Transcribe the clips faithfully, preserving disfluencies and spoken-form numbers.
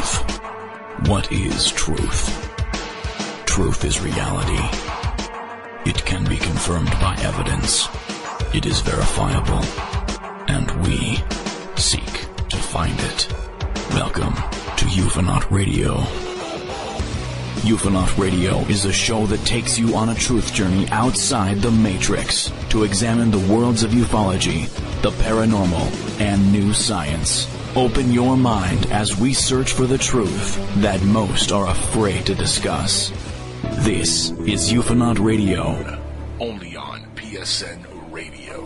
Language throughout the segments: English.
truth. What is truth? Truth is reality. It can be confirmed by evidence. It is verifiable. And we seek to find it. Welcome to Ufonaut Radio. Ufonaut Radio is a show that takes you on a truth journey outside the Matrix to examine the worlds of ufology, the paranormal, and new science. Open your mind as we search for the truth that most are afraid to discuss. This is Ufonaut Radio. Only on P S N Radio.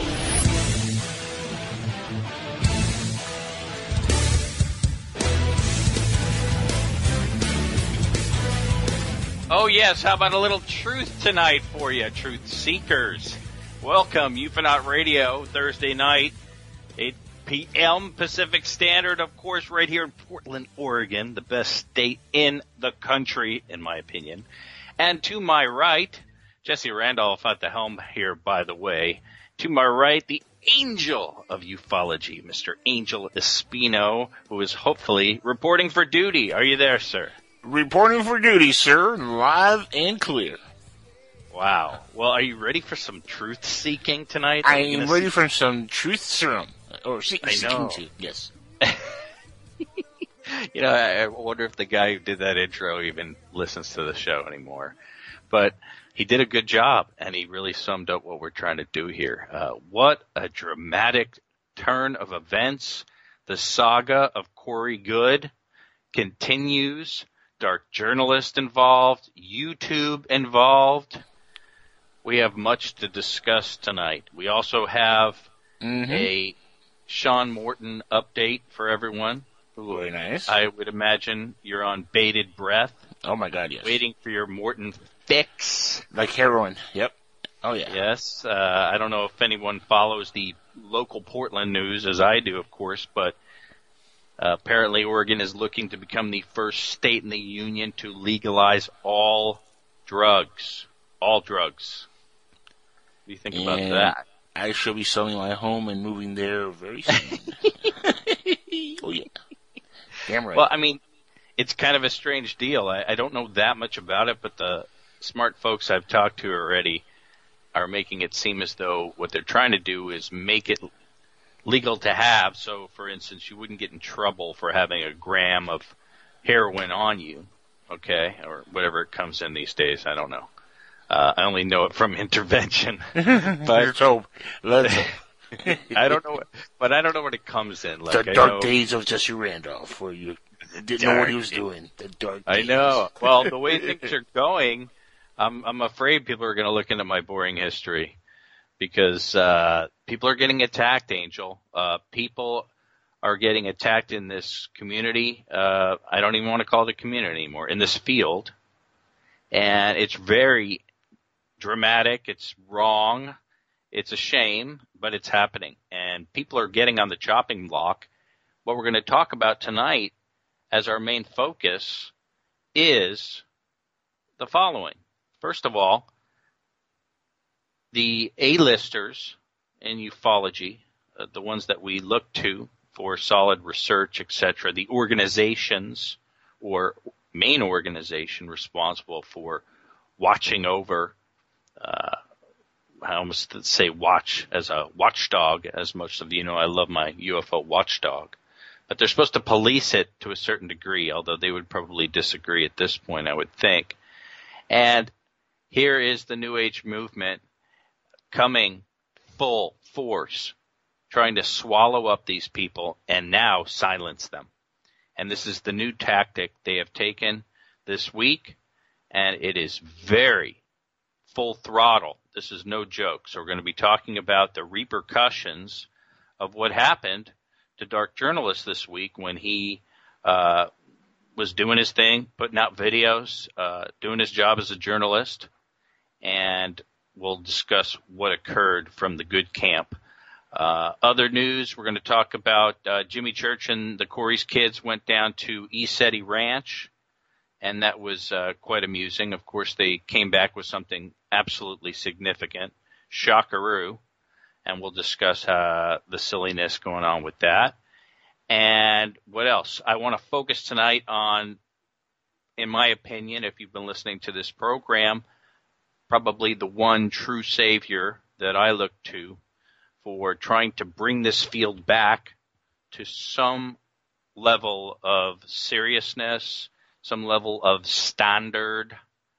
Oh yes, how about a little truth tonight for you, truth seekers? Welcome, Ufonaut Radio, Thursday night, eight p.m. Pacific Standard, of course, right here in Portland, Oregon, the best state in the country, in my opinion. And to my right, Jesse Randolph at the helm here, by the way. To my right, the angel of ufology, Mister Angel Espino, who is hopefully reporting for duty. Are you there, sir? Reporting for duty, sir, live and clear. Wow. Well, are you ready for some truth-seeking tonight? I am ready see- for some truth serum. Or see- I know. Seeking to, yes. You know, I wonder if the guy who did that intro even listens to the show anymore. But he did a good job, and he really summed up what we're trying to do here. Uh, what a dramatic turn of events. The saga of Corey Goode continues. Dark journalist involved, YouTube involved. We have much to discuss tonight. We also have mm-hmm. a Sean Morton update for everyone. Very nice. I would imagine you're on bated breath. Oh my God, yes. Waiting for your Morton fix. Like heroin, yep. Oh yeah. Yes. Uh, I don't know if anyone follows the local Portland news, as I do, of course, but Uh, apparently, Oregon is looking to become the first state in the union to legalize all drugs. All drugs. What do you think and about that? I shall be selling my home and moving there very soon. Oh, yeah. Damn right. Well, I mean, it's kind of a strange deal. I, I don't know that much about it, but the smart folks I've talked to already are making it seem as though what they're trying to do is make it legal to have. So, for instance, you wouldn't get in trouble for having a gram of heroin on you, okay, or whatever it comes in these days. I don't know. Uh, I only know it from intervention. But let's hope. Let's hope. I don't know, what, but I don't know what it comes in. Like, the I dark know, days of Jesse Randolph, where you didn't know what he was doing. The dark days. I know. Well, the way things are going, I'm, I'm afraid people are going to look into my boring history. Because uh, people are getting attacked, Angel. Uh, people are getting attacked in this community. Uh, I don't even want to call it a community anymore. In this field. And it's very dramatic. It's wrong. It's a shame, but it's happening. And people are getting on the chopping block. What we're going to talk about tonight as our main focus is the following. First of all, the A-listers in ufology, uh, the ones that we look to for solid research, et cetera, the organizations or main organization responsible for watching over, uh, I almost say watch as a watchdog, as most of you know, I love my U F O watchdog. But they're supposed to police it to a certain degree, although they would probably disagree at this point, I would think. And here is the New Age movement coming full force, trying to swallow up these people and now silence them. And this is the new tactic they have taken this week, and it is very full throttle. This is no joke. So we're going to be talking about the repercussions of what happened to Dark Journalist this week when he uh, was doing his thing, putting out videos, uh, doing his job as a journalist, and we'll discuss what occurred from the good camp. Uh, other news, we're going to talk about uh, Jimmy Church and the Corey's kids went down to ECETI Ranch, and that was uh, quite amusing. Of course, they came back with something absolutely significant, shockaroo, and we'll discuss uh, the silliness going on with that. And what else? I want to focus tonight on, in my opinion, if you've been listening to this program, probably the one true savior that I look to for trying to bring this field back to some level of seriousness, some level of standard.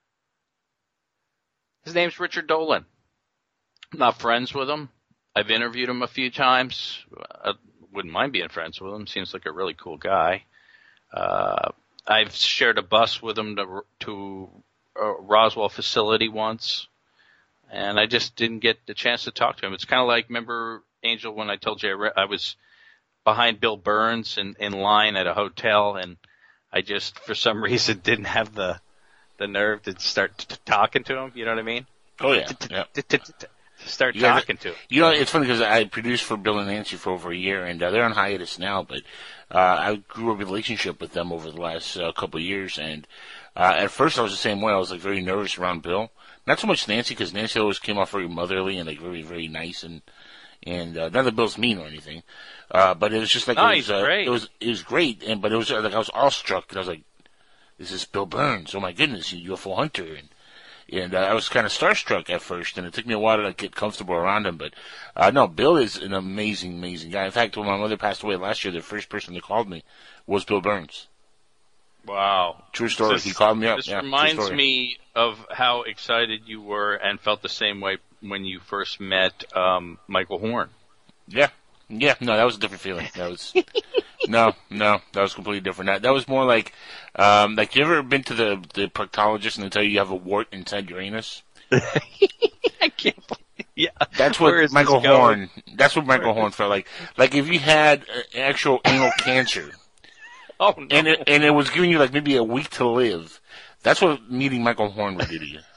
His name's Richard Dolan. I'm not friends with him. I've interviewed him a few times. I wouldn't mind being friends with him. Seems like a really cool guy. Uh, I've shared a bus with him to, to a Roswell facility once, and I just didn't get the chance to talk to him. It's kind of like, remember, Angel, when I told you I, re- I was behind Bill Burns in, in line at a hotel, and I just, for some reason, didn't have the the nerve to start t- talking to him. You know what I mean? Oh, yeah. yeah. Start You guys- talking to him. You know, it's funny because I produced for Bill and Nancy for over a year, and uh, they're on hiatus now, but uh, I grew a relationship with them over the last uh, couple of years, and uh, at first I was the same way. I was like very nervous around Bill. Not so much Nancy, because Nancy always came off very motherly and like very, very nice, and and uh, not that Bill's mean or anything, uh, but it was just like No, it he's was, uh, great. it was it was great, and but it was uh, like I was awestruck, and I was like, "This is Bill Burns! Oh my goodness, you U F O hunter!" and And uh, I was kind of starstruck at first, and it took me a while to like, get comfortable around him. But uh, no, Bill is an amazing, amazing guy. In fact, when my mother passed away last year, the first person that called me was Bill Burns. Wow. True story. This, he called me up. This yeah, true reminds story. me of how excited you were and felt the same way when you first met um, Michael Horn. Yeah, yeah. No, that was a different feeling. That was no, no. That was completely different. That that was more like, um, like you ever been to the the proctologist and they tell you you have a wart inside your anus? I can't believe. Yeah. That's Where what is Michael this going? Horn. That's what Michael Horn felt like. Like if you had uh, actual anal cancer. Oh no. And it, and it was giving you like maybe a week to live. That's what meeting Michael Horn would do to you.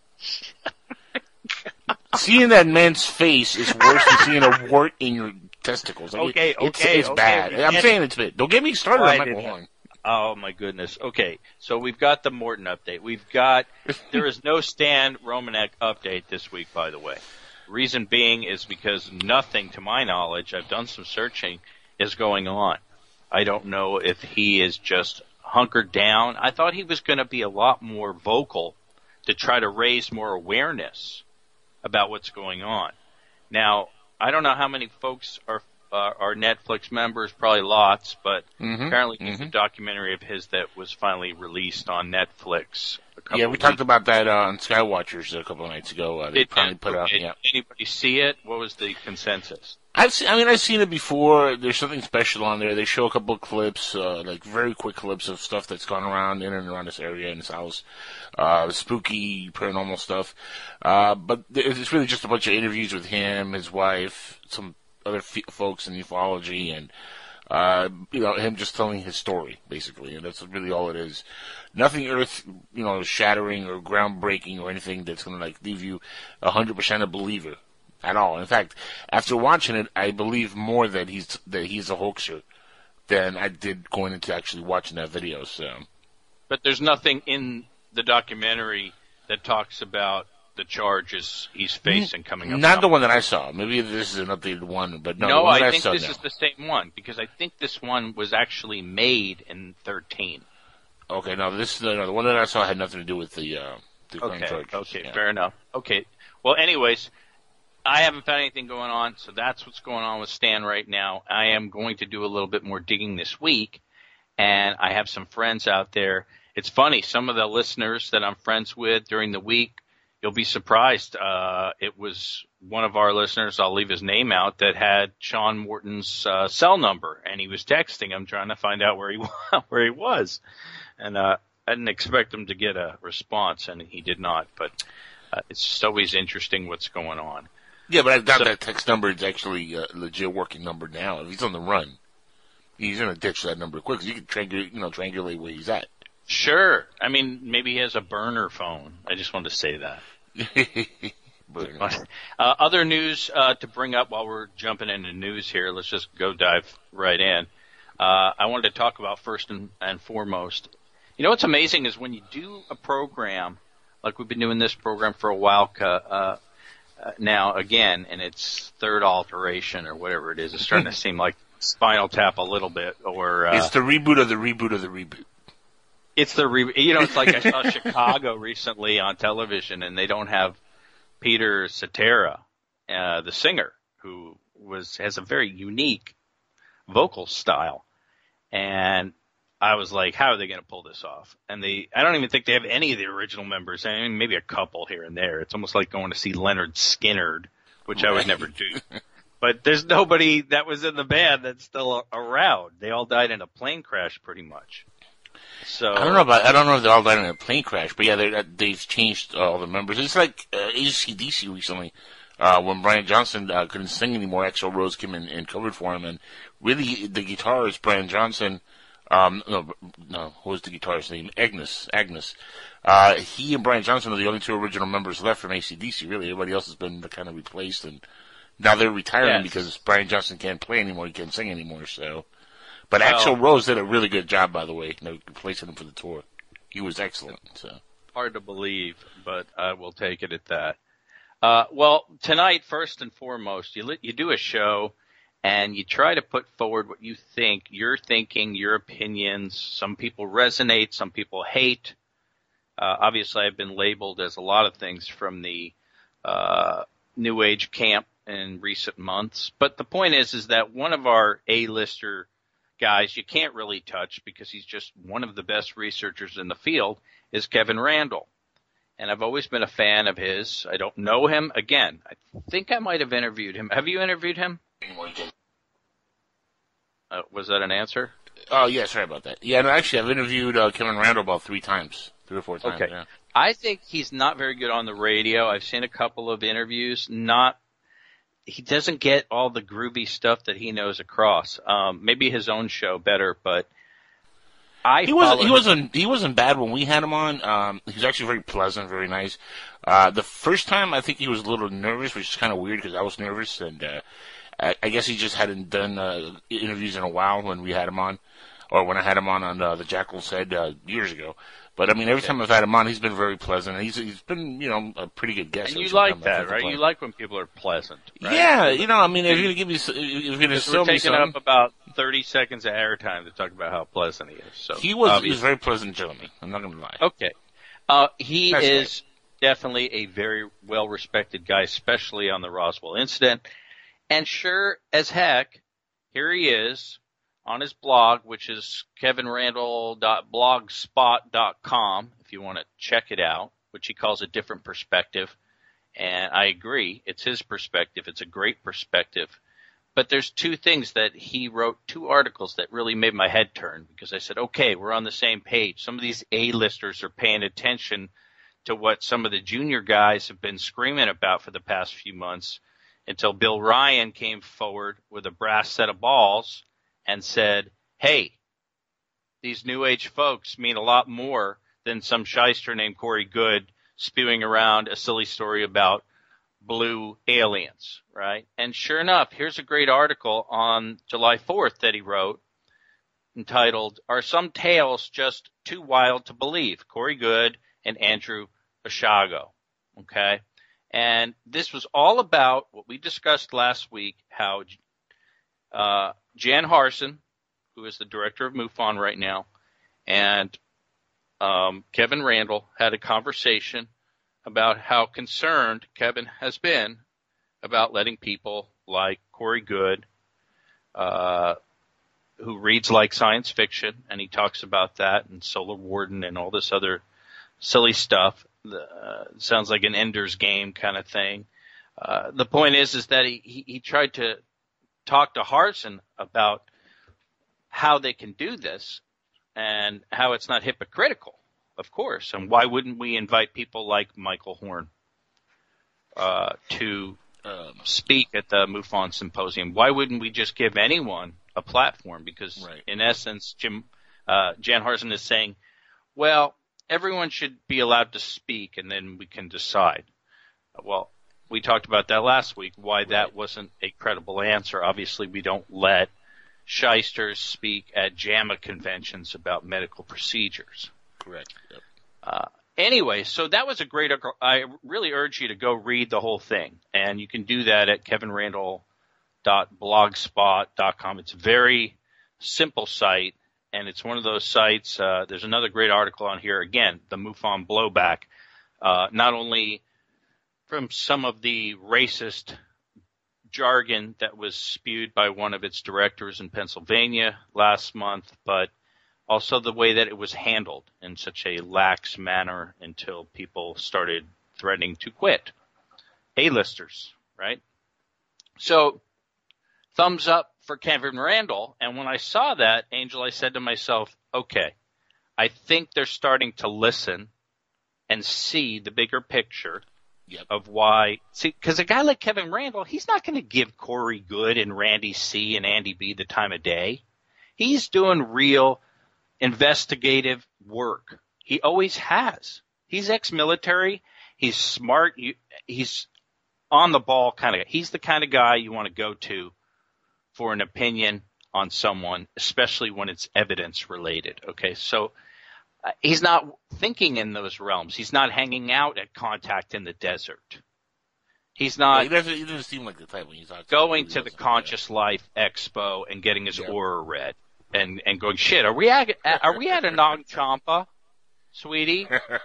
Seeing that man's face is worse than seeing a wart in your testicles. Like, Okay, it- it's, okay, it's okay, bad. we I'm can't- saying it's bad. Don't get me started Oh, I on Michael didn't- Horn. Oh my goodness. Okay, so we've got the Morton update. We've got there is no Stan Romanek update this week, by the way. Reason being is because nothing, to my knowledge, I've done some searching, is going on. I don't know if he is just hunkered down. I thought he was going to be a lot more vocal to try to raise more awareness about what's going on. Now, I don't know how many folks are uh, are Netflix members, probably lots, but Mhm, apparently there's mhm. a documentary of his that was finally released on Netflix. A couple Yeah, we of talked weeks. about that uh, on Skywatchers a couple of nights ago. Uh, they Did, finally put out. did Yeah, anybody see it? What was the consensus? I've seen, I mean, I've seen it before. There's something special on there. They show a couple of clips, uh, like very quick clips of stuff that's gone around in and around this area in this house, uh, spooky paranormal stuff. Uh, but it's really just a bunch of interviews with him, his wife, some other f- folks in ufology, and uh, you know, him just telling his story basically, and that's really all it is. Nothing earth, you know, shattering or groundbreaking or anything that's going to like leave you a hundred percent a believer. At all. In fact, after watching it, I believe more that he's that he's a hoaxer than I did going into actually watching that video. So, But there's nothing in the documentary that talks about the charges he's facing coming up. not the one that I saw. Maybe this is an updated one, but no, the No, one that I I think saw, this no. is the same one because I think this one was actually made in thirteen. Okay, no, this no, no, the one that I saw had nothing to do with the uh, the crime Okay, charges. okay, Yeah. fair enough. Okay, well, anyways, I haven't found anything going on, so that's what's going on with Stan right now. I am going to do a little bit more digging this week, and I have some friends out there. It's funny, some of the listeners that I'm friends with during the week, you'll be surprised. Uh, it was one of our listeners, I'll leave his name out, that had Sean Morton's uh, cell number, and he was texting him trying to find out where he where he was. And uh, I didn't expect him to get a response, and he did not, but uh, it's just always interesting what's going on. Yeah, but I doubt So- that text number is actually a legit working number now. If he's on the run, he's gonna ditch that number quick because you can triangulate, you know, triangulate where he's at. Sure. I mean, maybe he has a burner phone. I just wanted to say that. But, Uh, other news uh, to bring up while we're jumping into news here. Let's just go dive right in. Uh, I wanted to talk about first and, and foremost. You know what's amazing is when you do a program, like we've been doing this program for a while uh, uh, now again, and it's third alteration or whatever it is. It's starting to seem like Spinal Tap a little bit, or uh, it's the reboot of the reboot of the reboot. It's the re- you know, it's like I saw Chicago recently on television, and they don't have Peter Cetera, uh, the singer, who was has a very unique vocal style, and I was like, how are they going to pull this off? And they, I don't even think they have any of the original members. I mean, maybe a couple here and there. It's almost like going to see Leonard Skinner, which right. I would never do. But there's nobody that was in the band that's still around. They all died in a plane crash, pretty much. So I don't know about. I don't know if they all died in a plane crash, but yeah, they, they've changed all the members. It's like uh, A C D C recently, uh, when Brian Johnson uh, couldn't sing anymore. Axl Rose came in and covered for him, and really the guitarist Brian Johnson. Um, no, no, what was the guitarist's name? Agnes. Agnes. Uh, he and Brian Johnson are the only two original members left from A C D C. Really, everybody else has been kind of replaced, and now they're retiring yes. because Brian Johnson can't play anymore. He can't sing anymore. So. But well, Axl Rose did a really good job, by the way, you know, replacing him for the tour. He was excellent. So hard to believe, but I will take it at that. Uh, well, tonight, first and foremost, you you do a show, and you try to put forward what you think, your thinking, your opinions. Some people resonate, some people hate. Uh, obviously, I've been labeled as a lot of things from the uh, New Age camp in recent months. But the point is, is that one of our A-lister guys you can't really touch because he's just one of the best researchers in the field is Kevin Randle. And I've always been a fan of his. I don't know him. Again, I think I might have interviewed him. Have you interviewed him? Uh, was that an answer? Oh, yeah, sorry about that. Yeah, no, actually, I've interviewed uh, Kevin Randle about three times, three or four times. Okay. Yeah. I think he's not very good on the radio. I've seen a couple of interviews. Not He doesn't get all the groovy stuff that he knows across. Um, maybe his own show better, but I he wasn't. He wasn't. He wasn't bad when we had him on. Um, he was actually very pleasant, very nice. Uh, the first time, I think he was a little nervous, which is kind of weird because I was nervous, and uh, I, I guess he just hadn't done uh, interviews in a while when we had him on, or when I had him on on uh, the Jackal's Head uh, years ago. But, I mean, every time I've had him on, he's been very pleasant. And he's he's been, you know, a pretty good guest. And you like that, right? You like when people are pleasant, right? Yeah, you know, I mean, if you're going to give me, if you're going to show me something. We're taking up about thirty seconds of airtime to talk about how pleasant he is. So he was, he was a very pleasant gentleman. I'm not going to lie. Okay. Uh, he That's is right. definitely a very well-respected guy, especially on the Roswell incident. And sure as heck, here he is on his blog, which is kevin randle dot blogspot dot com, if you want to check it out, which he calls a different perspective. And I agree. It's his perspective. It's a great perspective. But there's two things that he wrote, two articles that really made my head turn, because I said, okay, we're on the same page. Some of these A-listers are paying attention to what some of the junior guys have been screaming about for the past few months, until Bill Ryan came forward with a brass set of balls and said, hey, these New Age folks mean a lot more than some shyster named Corey Goode spewing around a silly story about blue aliens, right? And sure enough, here's a great article on July fourth that he wrote entitled, Are Some Tales Just Too Wild to Believe? Corey Goode and Andrew Basiago, okay? And this was all about what we discussed last week, how uh, Jan Harson, who is the director of MUFON right now, and um, Kevin Randle had a conversation about how concerned Kevin has been about letting people like Corey Goode, uh, who reads like science fiction, and he talks about that, and Solar Warden and all this other silly stuff. Uh, sounds like an Ender's Game kind of thing. Uh, the point is, is that he, he, he tried to talk to Harson about how they can do this and how it's not hypocritical, of course. And why wouldn't we invite people like Michael Horn uh, to um, speak at the MUFON Symposium? Why wouldn't we just give anyone a platform? Because right. in essence, Jim uh, Jan Harson is saying, well, everyone should be allowed to speak, and then we can decide. Well, we talked about that last week, why right. that wasn't a credible answer. Obviously, we don't let shysters speak at JAMA conventions about medical procedures. Correct. Yep. Uh, anyway, so that was a great – I really urge you to go read the whole thing, and you can do that at kevin randle dot blogspot dot com. It's a very simple site, and it's one of those sites. Uh, there's another great article on here. Again, the MUFON blowback, uh, not only from some of the racist jargon that was spewed by one of its directors in Pennsylvania last month, but also the way that it was handled in such a lax manner until people started threatening to quit. A-listers, right? So, thumbs up for Kevin Randle. And when I saw that, Angel, I said to myself, okay, I think they're starting to listen and see the bigger picture yep. of why. See, because a guy like Kevin Randle, he's not going to give Corey Good and Randy C. and Andy B. the time of day. He's doing real investigative work. He always has. He's ex-military. He's smart. He's on the ball kind of. He's the kind of guy you want to go to for an opinion on someone, especially when it's evidence related. Okay, so uh, he's not thinking in those realms. He's not hanging out at Contact in the Desert. He's not. Yeah, he, doesn't, he doesn't seem like the type when you talk to going him, to the like Conscious that. Life Expo and getting his yeah. aura read and and going, shit, are we at are we at a Nag Champa, sweetie,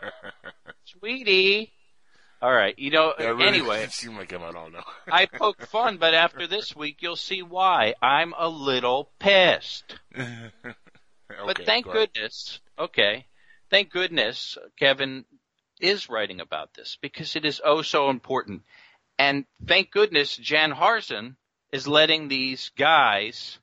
sweetie? All right, you know. Yeah, really anyway, doesn't seem like him. I don't know. I poke fun, but after this week, you'll see why. I'm a little pissed. okay, but thank go ahead. goodness, okay, thank goodness Kevin is writing about this because it is oh so important. And thank goodness Jan Harzen is letting these guys,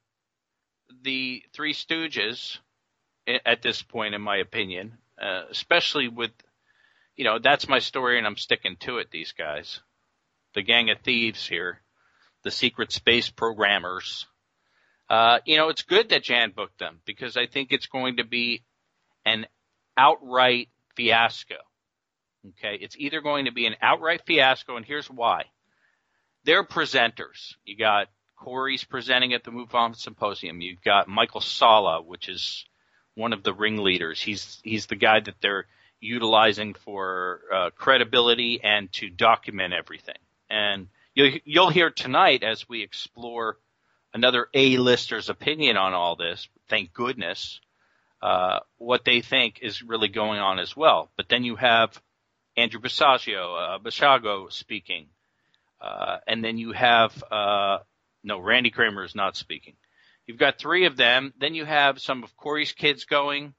the Three Stooges, at this point, in my opinion, uh, especially with, you know, that's my story and I'm sticking to it, these guys. The gang of thieves here, the secret space programmers. Uh, you know, it's good that Jan booked them because I think it's going to be an outright fiasco. Okay, it's either going to be an outright fiasco, and here's why. They're presenters. You got Corey's presenting at the MUFON Symposium. You've got Michael Sala, which is one of the ringleaders. He's he's the guy that they're utilizing for uh, credibility and to document everything. And you'll, you'll hear tonight as we explore another A-lister's opinion on all this, thank goodness, uh, what they think is really going on as well. But then you have Andrew Basiago, uh, Basiago speaking. Uh, and then you have, uh, no, Randy Kramer is not speaking. You've got three of them. Then you have some of Corey's kids going.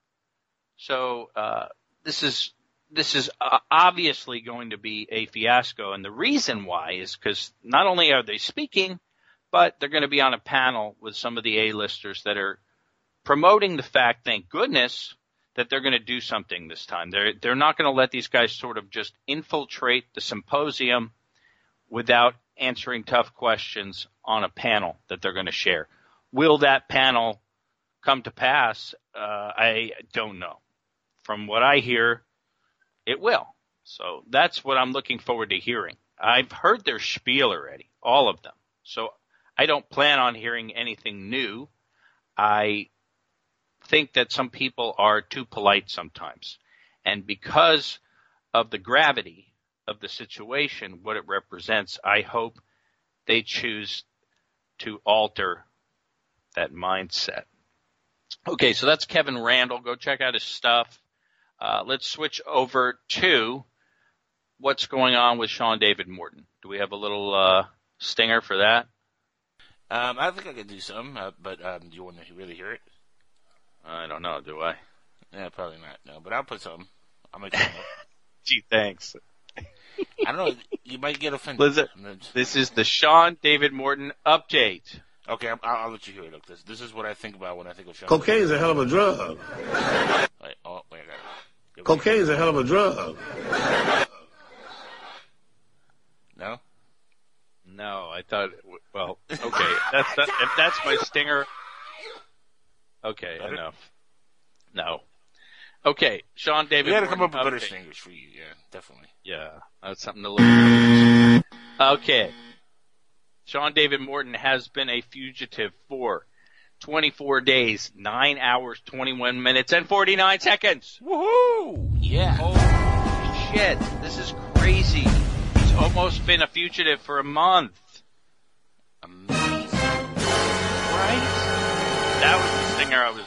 So uh, this is this is uh, obviously going to be a fiasco. And the reason why is because not only are they speaking, but they're going to be on a panel with some of the A-listers that are promoting the fact, thank goodness, that they're going to do something this time. They're they're not going to let these guys sort of just infiltrate the symposium without answering tough questions on a panel that they're going to share. Will that panel come to pass? Uh, I don't know. From what I hear, it will. So that's what I'm looking forward to hearing. I've heard their spiel already, all of them. So I don't plan on hearing anything new. I think that some people are too polite sometimes. And because of the gravity of the situation, what it represents, I hope they choose to alter that mindset. Okay, so that's Kevin Randle. Go check out his stuff. Uh, let's switch over to what's going on with Sean David Morton. Do we have a little uh, stinger for that? Um, I think I could do some, uh, but um, do you want to really hear it? I don't know, do I? Yeah, probably not. No, but I'll put some. I'll make some up. Gee, thanks. I don't know. You might get offended. Listen, this is the Sean David Morton update. Okay, I'll, I'll let you hear it. Look, this this is what I think about when I think of Sean. Cocaine is a hell of a drug. Wait, oh, wait, I got it. Cocaine is a hell of a drug. No? No, I thought, well, okay. That's that, if that's my stinger, okay, Better? enough. No. Okay, Sean David We got to Morton come up with better update. stingers for you, yeah, definitely. Yeah, that's something to look at. Okay. Sean David Morton has been a fugitive for twenty-four days, nine hours, twenty-one minutes, and forty-nine seconds. Woohoo! Yeah. Holy shit, this is crazy. He's almost been a fugitive for a month. Amazing.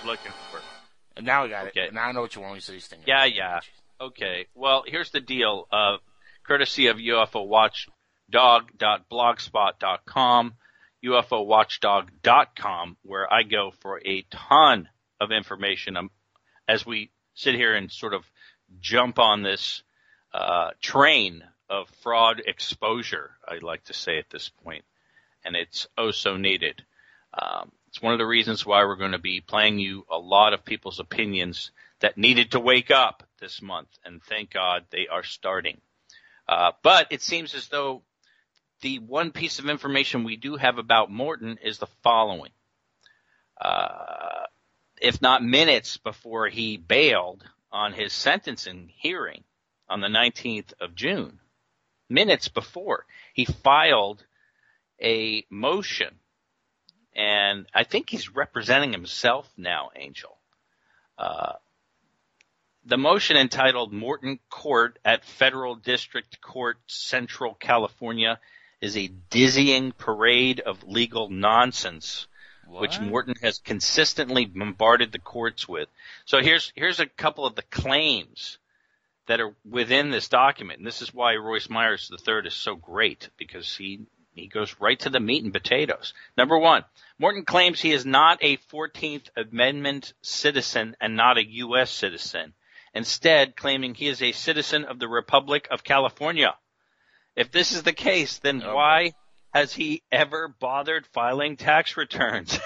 looking for. And now I got Okay. it. Now I know what you want me to say. Sting. Yeah, yeah. Okay. Well, here's the deal. Uh, courtesy of U F O watchdog dot blogspot dot com, U F O watchdog dot com, where I go for a ton of information um, as we sit here and sort of jump on this uh, train of fraud exposure, I'd like to say at this point, and it's oh so needed. Um, it's one of the reasons why we're going to be playing you a lot of people's opinions that needed to wake up this month, and thank God they are starting. Uh, but it seems as though the one piece of information we do have about Morton is the following. Uh, if not minutes before he bailed on his sentencing hearing on the nineteenth of June, minutes before, he filed a motion, and I think he's representing himself now, Angel. Uh, the motion entitled Morton Court at Federal District Court, Central California, is a dizzying parade of legal nonsense, what? which Morton has consistently bombarded the courts with. So here's here's a couple of the claims that are within this document. And this is why Royce Myers the third is so great, because he, he goes right to the meat and potatoes. Number one, Morton claims he is not a fourteenth Amendment citizen and not a U S citizen, instead claiming he is a citizen of the Republic of California. If this is the case, then oh, why has he ever bothered filing tax returns?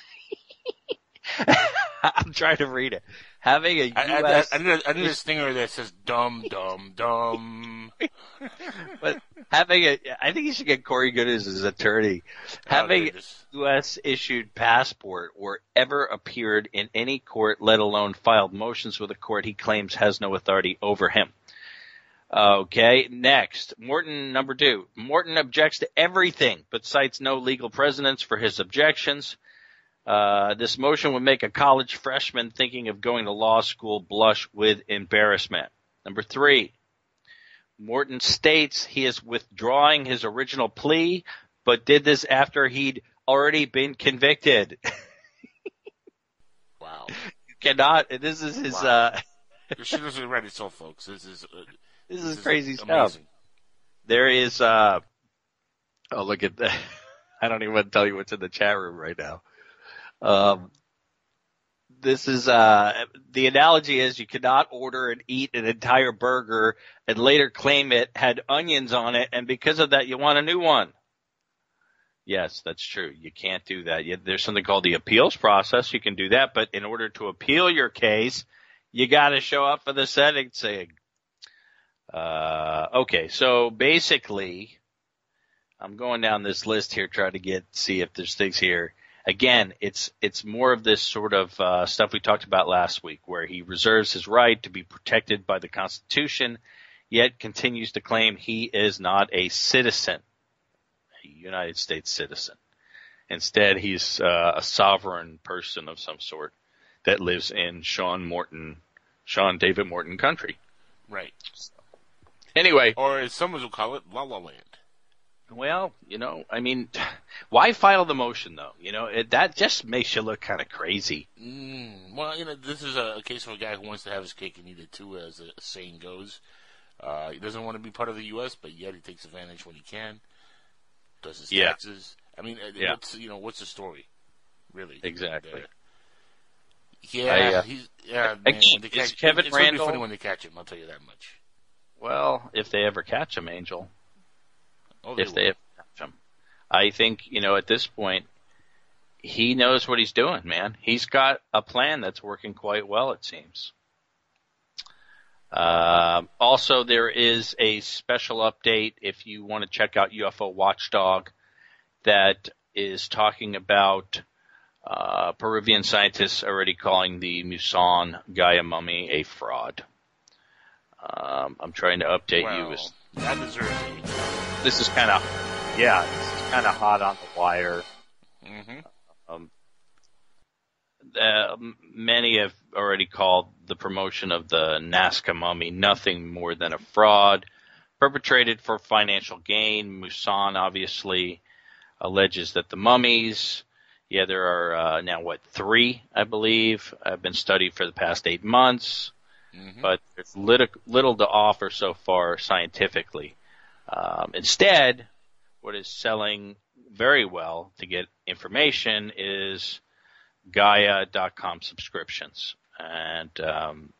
I'm trying to read it. Having a U S I, I, I, need a, I need a stinger that says dumb, dumb, dumb. But having a, I think you should get Corey Good as his attorney. Having a U S issued passport or ever appeared in any court, let alone filed motions with a court he claims has no authority over him. Okay, next. Morton, number two. Morton objects to everything, but cites no legal precedents for his objections. Uh, this motion would make a college freshman thinking of going to law school blush with embarrassment. Number three. Morton states he is withdrawing his original plea, but did this after he'd already been convicted. Wow. You cannot, this is his, wow. uh. You should have read it, so folks. This is, uh, This, this is is crazy amazing. stuff. There is, uh, oh, look at that. I don't even want to tell you what's in the chat room right now. Um, this is, uh, the analogy is you cannot order and eat an entire burger and later claim it had onions on it, and because of that you want a new one. Yes, that's true. You can't do that. You, there's something called the appeals process. You can do that, but in order to appeal your case, you got to show up for the sentencing. Uh, okay, so basically, I'm going down this list here, trying to get, see if there's things here. Again, it's, it's more of this sort of, uh, stuff we talked about last week, where he reserves his right to be protected by the Constitution, yet continues to claim he is not a citizen, a United States citizen. Instead, he's, uh, a sovereign person of some sort that lives in Sean Morton, Sean David Morton country. Right. Anyway. Or as some will call it, La La Land. Well, you know, I mean, why file the motion, though? You know, it, that just makes you look kind of crazy. Mm, well, you know, this is a, a case of a guy who wants to have his cake and eat it too, as the saying goes. Uh, he doesn't want to be part of the U S, but yet he takes advantage when he can. Does his yeah. taxes. I mean, yeah. what's, you know, what's the story, really? Exactly. And, uh, yeah, I, uh, he's, yeah, again, man, when they catch, Kevin it's Randall, going to be funny when they catch him, I'll tell you that much. Well, if they ever catch him, Angel. Oh, they if will. they ever catch him. I think, you know, at this point, he knows what he's doing, man. He's got a plan that's working quite well, it seems. Uh, also, there is a special update if you want to check out U F O Watchdog that is talking about uh, Peruvian scientists already calling the Muson Gaia mummy a fraud. Um, I'm trying to update well, you. With, that deserves it. This is kind of, yeah, this is kind of hot on the wire. Mm-hmm. Um, uh, many have already called the promotion of the Nazca mummy nothing more than a fraud perpetrated for financial gain. Muson obviously alleges that the mummies Yeah, there are uh, now, what, three, I believe, have been studied for the past eight months. Mm-hmm. But there's little, little to offer so far scientifically. Um, instead, what is selling very well to get information is Gaia dot com subscriptions. And um,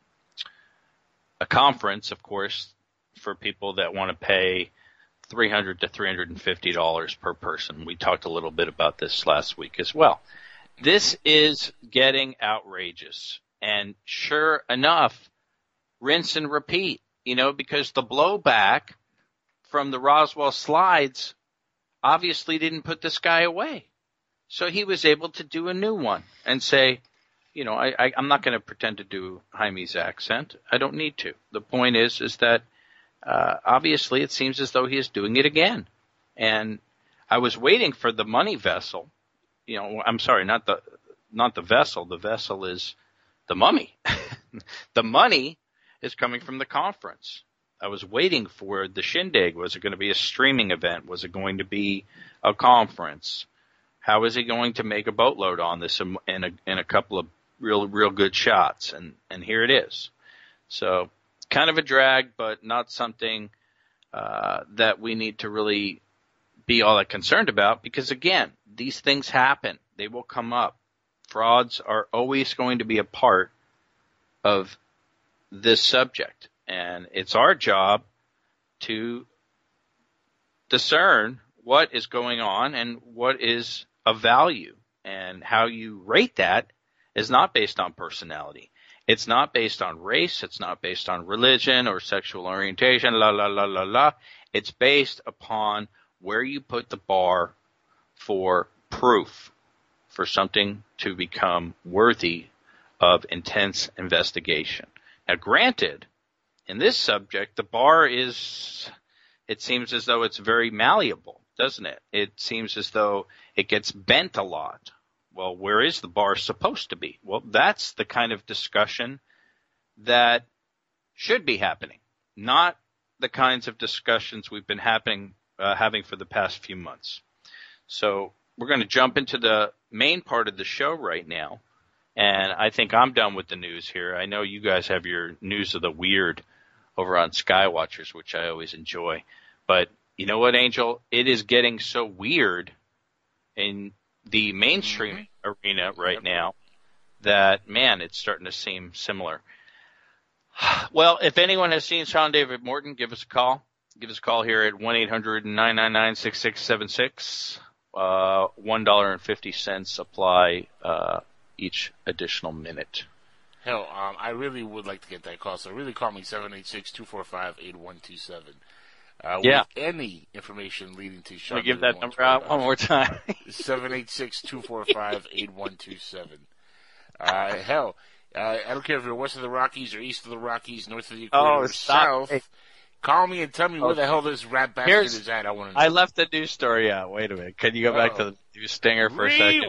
a conference, of course, for people that want to pay three hundred to three hundred fifty dollars per person. We talked a little bit about this last week as well. This is getting outrageous. And sure enough, rinse and repeat, you know, because the blowback from the Roswell slides obviously didn't put this guy away. So he was able to do a new one and say, you know, I, I, I'm not going to pretend to do Jaime's accent. I don't need to. The point is, is that uh, obviously it seems as though he is doing it again. And I was waiting for the money vessel. You know, I'm sorry, not the not the vessel. The vessel is the mummy. The money is coming from the conference. I was waiting for the shindig. Was it going to be a streaming event? Was it going to be a conference? How is he going to make a boatload on this in a, in a couple of real, real good shots? And, and here it is. So kind of a drag, but not something uh, that we need to really be all that concerned about because, again, these things happen. They will come up. Frauds are always going to be a part of this subject. And it's our job to discern what is going on and what is of value. And how you rate that is not based on personality. It's not based on race. It's not based on religion or sexual orientation, la, la, la, la, la. It's based upon where you put the bar for proof for something to become worthy of intense investigation. Now, granted, in this subject, the bar is, it seems as though it's very malleable, doesn't it? It seems as though it gets bent a lot. Well, where is the bar supposed to be? Well, that's the kind of discussion that should be happening, not the kinds of discussions we've been happening, uh, having for the past few months. So we're going to jump into the main part of the show right now. And I think I'm done with the news here. I know you guys have your news of the weird over on Skywatchers, which I always enjoy. But you know what, Angel? It is getting so weird in the mainstream mm-hmm. arena right now that, man, it's starting to seem similar. Well, if anyone has seen Sean David Morton, give us a call. Give us a call here at one eight hundred nine nine nine six six seven six. Uh, one dollar and fifty cents apply uh, each additional minute. Hell, um, I really would like to get that call, so really call me seven eight six, two four five, eight one two seven. Uh, yeah. With any information leading to Sean Can we give that number out one more time? seven eight six, two four five, eight one two seven. Uh, hell, uh, I don't care if you're west of the Rockies or east of the Rockies, north of the equator oh, or south. Hey. Call me and tell me oh. where the hell this rat basket Here's, is at. I want to know. I left the news story out. Wait a minute. Can you go Uh-oh. back to the news stinger for Rewind. a second?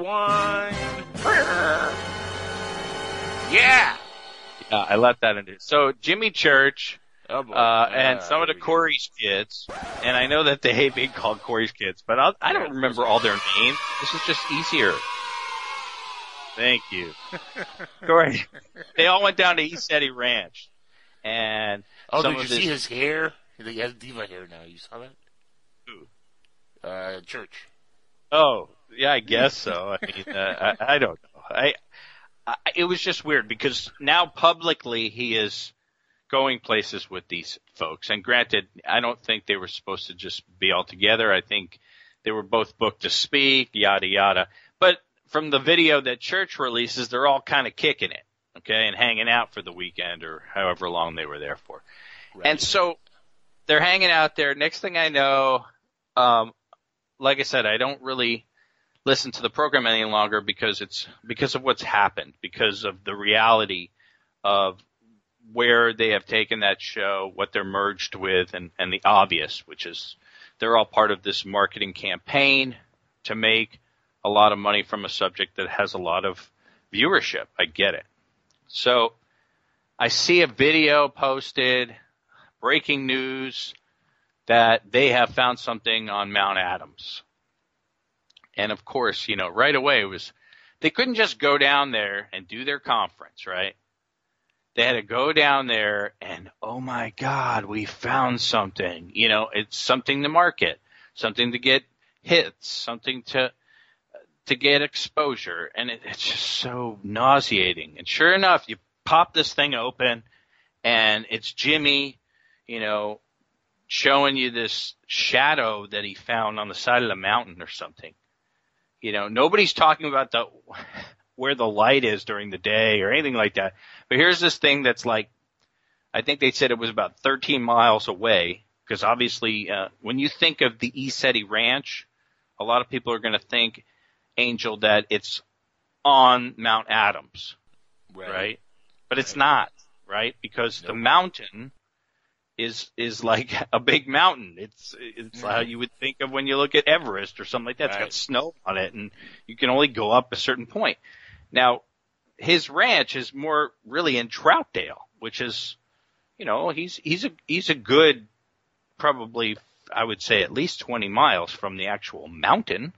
Yeah. Yeah, I left that in. So Jimmy Church oh, boy. Uh, and uh, some of the Corey's kids, and I know that they hate being called Corey's kids, but I'll, I don't remember all their names. This is just easier. Thank you. Corey. They all went down to East Eddy Ranch. And oh, some did of you this, see his hair? He has diva hair now. You saw that? Who? Uh, Church. Oh, yeah, I guess so. I mean, uh, I, I don't know. I, I, it was just weird because now publicly he is going places with these folks. And granted, I don't think they were supposed to just be all together. I think they were both booked to speak, yada, yada. But from the video that Church releases, they're all kind of kicking it. Okay, and hanging out for the weekend or however long they were there for. Right. And so they're hanging out there. Next thing I know, um, like I said, I don't really listen to the program any longer because it's because of what's happened, because of the reality of where they have taken that show, what they're merged with, and, and the obvious, which is they're all part of this marketing campaign to make a lot of money from a subject that has a lot of viewership. I get it. So I see a video posted, breaking news, that they have found something on Mount Adams. And of course, you know, right away it was, they couldn't just go down there and do their conference, right? They had to go down there and, oh my God, we found something. You know, it's something to market, something to get hits, something to to get exposure. And it, it's just so nauseating. And sure enough, you pop this thing open and it's Jimmy, you know, showing you this shadow that he found on the side of the mountain or something. You know, nobody's talking about the where the light is during the day or anything like that. But here's this thing that's like, I think they said it was about thirteen miles away, because obviously uh, when you think of the ECETI Ranch, a lot of people are going to think, Angel, that it's on Mount Adams, right? right? But it's right. not, right? Because nope. the mountain is is like a big mountain. It's it's mm-hmm. how you would think of when you look at Everest or something like that. Right. It's got snow on it, and you can only go up a certain point. Now, his ranch is more really in Troutdale, which is, you know, he's he's a he's a good, probably I would say at least twenty miles from the actual mountain.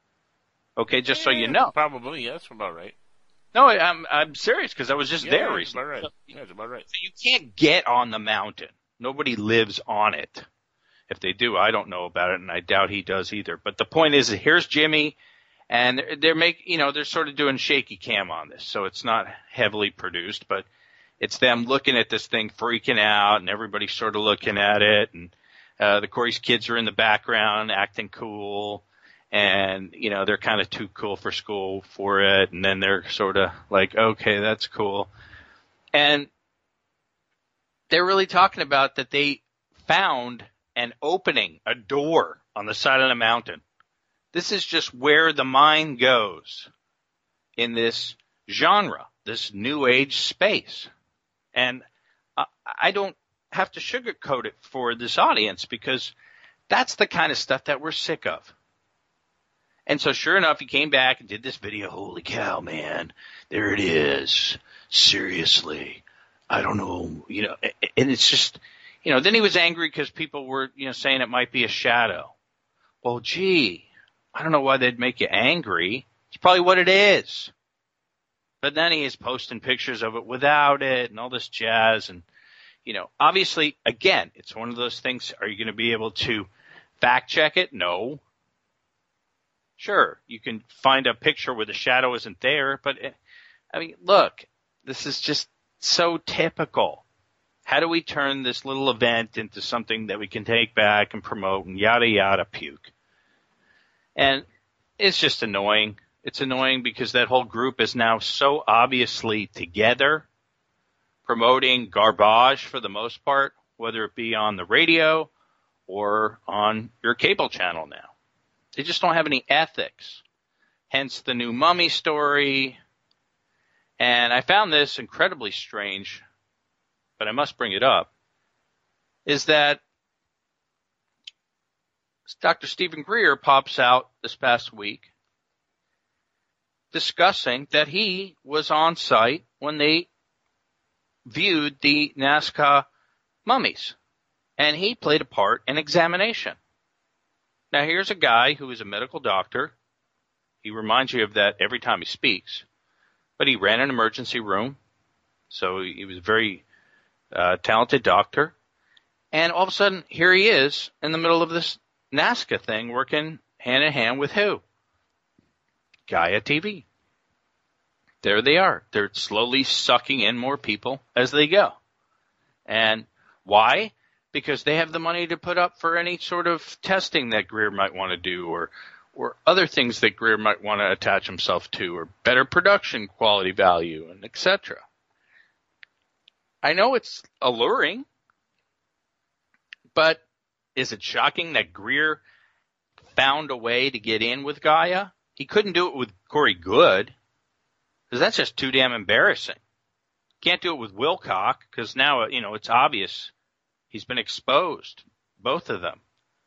Okay, just yeah, so you know. Probably, yeah, that's about right. No, I'm I'm serious because I was just yeah, there yeah, recently. That's about right. Yeah, that's about right. So you can't get on the mountain. Nobody lives on it. If they do, I don't know about it, and I doubt he does either. But the point is, here's Jimmy, and they're, they're making, you know, they're sort of doing shaky cam on this, so it's not heavily produced, but it's them looking at this thing, freaking out, and everybody's sort of looking at it, and uh, the Corey's kids are in the background acting cool, and you know they're kind of too cool for school for it, and then they're sort of like, okay, that's cool, and they're really talking about that they found an opening, a door on the side of the mountain. This is just where the mind goes in this genre, this new age space. And I, I don't have to sugarcoat it for this audience because that's the kind of stuff that we're sick of. And so sure enough, he came back and did this video. Holy cow, man. There it is. Seriously. I don't know, you know, and it's just, you know, then he was angry because people were, you know, saying it might be a shadow. Well, gee, I don't know why they'd make you angry. It's probably what it is. But then he is posting pictures of it without it and all this jazz. And, you know, obviously, again, it's one of those things. Are you going to be able to fact check it? No. Sure, you can find a picture where the shadow isn't there. But, I mean, look, this is just so typical. How do we turn this little event into something that we can take back and promote and yada yada puke? And it's just annoying. It's annoying because that whole group is now so obviously together, promoting garbage for the most part, whether it be on the radio or on your cable channel now. They just don't have any ethics. Hence the new Mummy story. And I found this incredibly strange, but I must bring it up, is that Doctor Stephen Greer pops out this past week discussing that he was on site when they viewed the Nazca mummies, and he played a part in examination. Now, here's a guy who is a medical doctor. He reminds you of that every time he speaks. But he ran an emergency room, so he was a very uh, talented doctor. And all of a sudden, here he is in the middle of this Nazca thing, working hand in hand with who? Gaia T V. There they are. They're slowly sucking in more people as they go. And why? Because they have the money to put up for any sort of testing that Greer might want to do, or or other things that Greer might want to attach himself to, or better production quality value, and et cetera. I know it's alluring, but is it shocking that Greer found a way to get in with Gaia? He couldn't do it with Corey Goode, because that's just too damn embarrassing. Can't do it with Wilcock, because now, you know, it's obvious he's been exposed, both of them.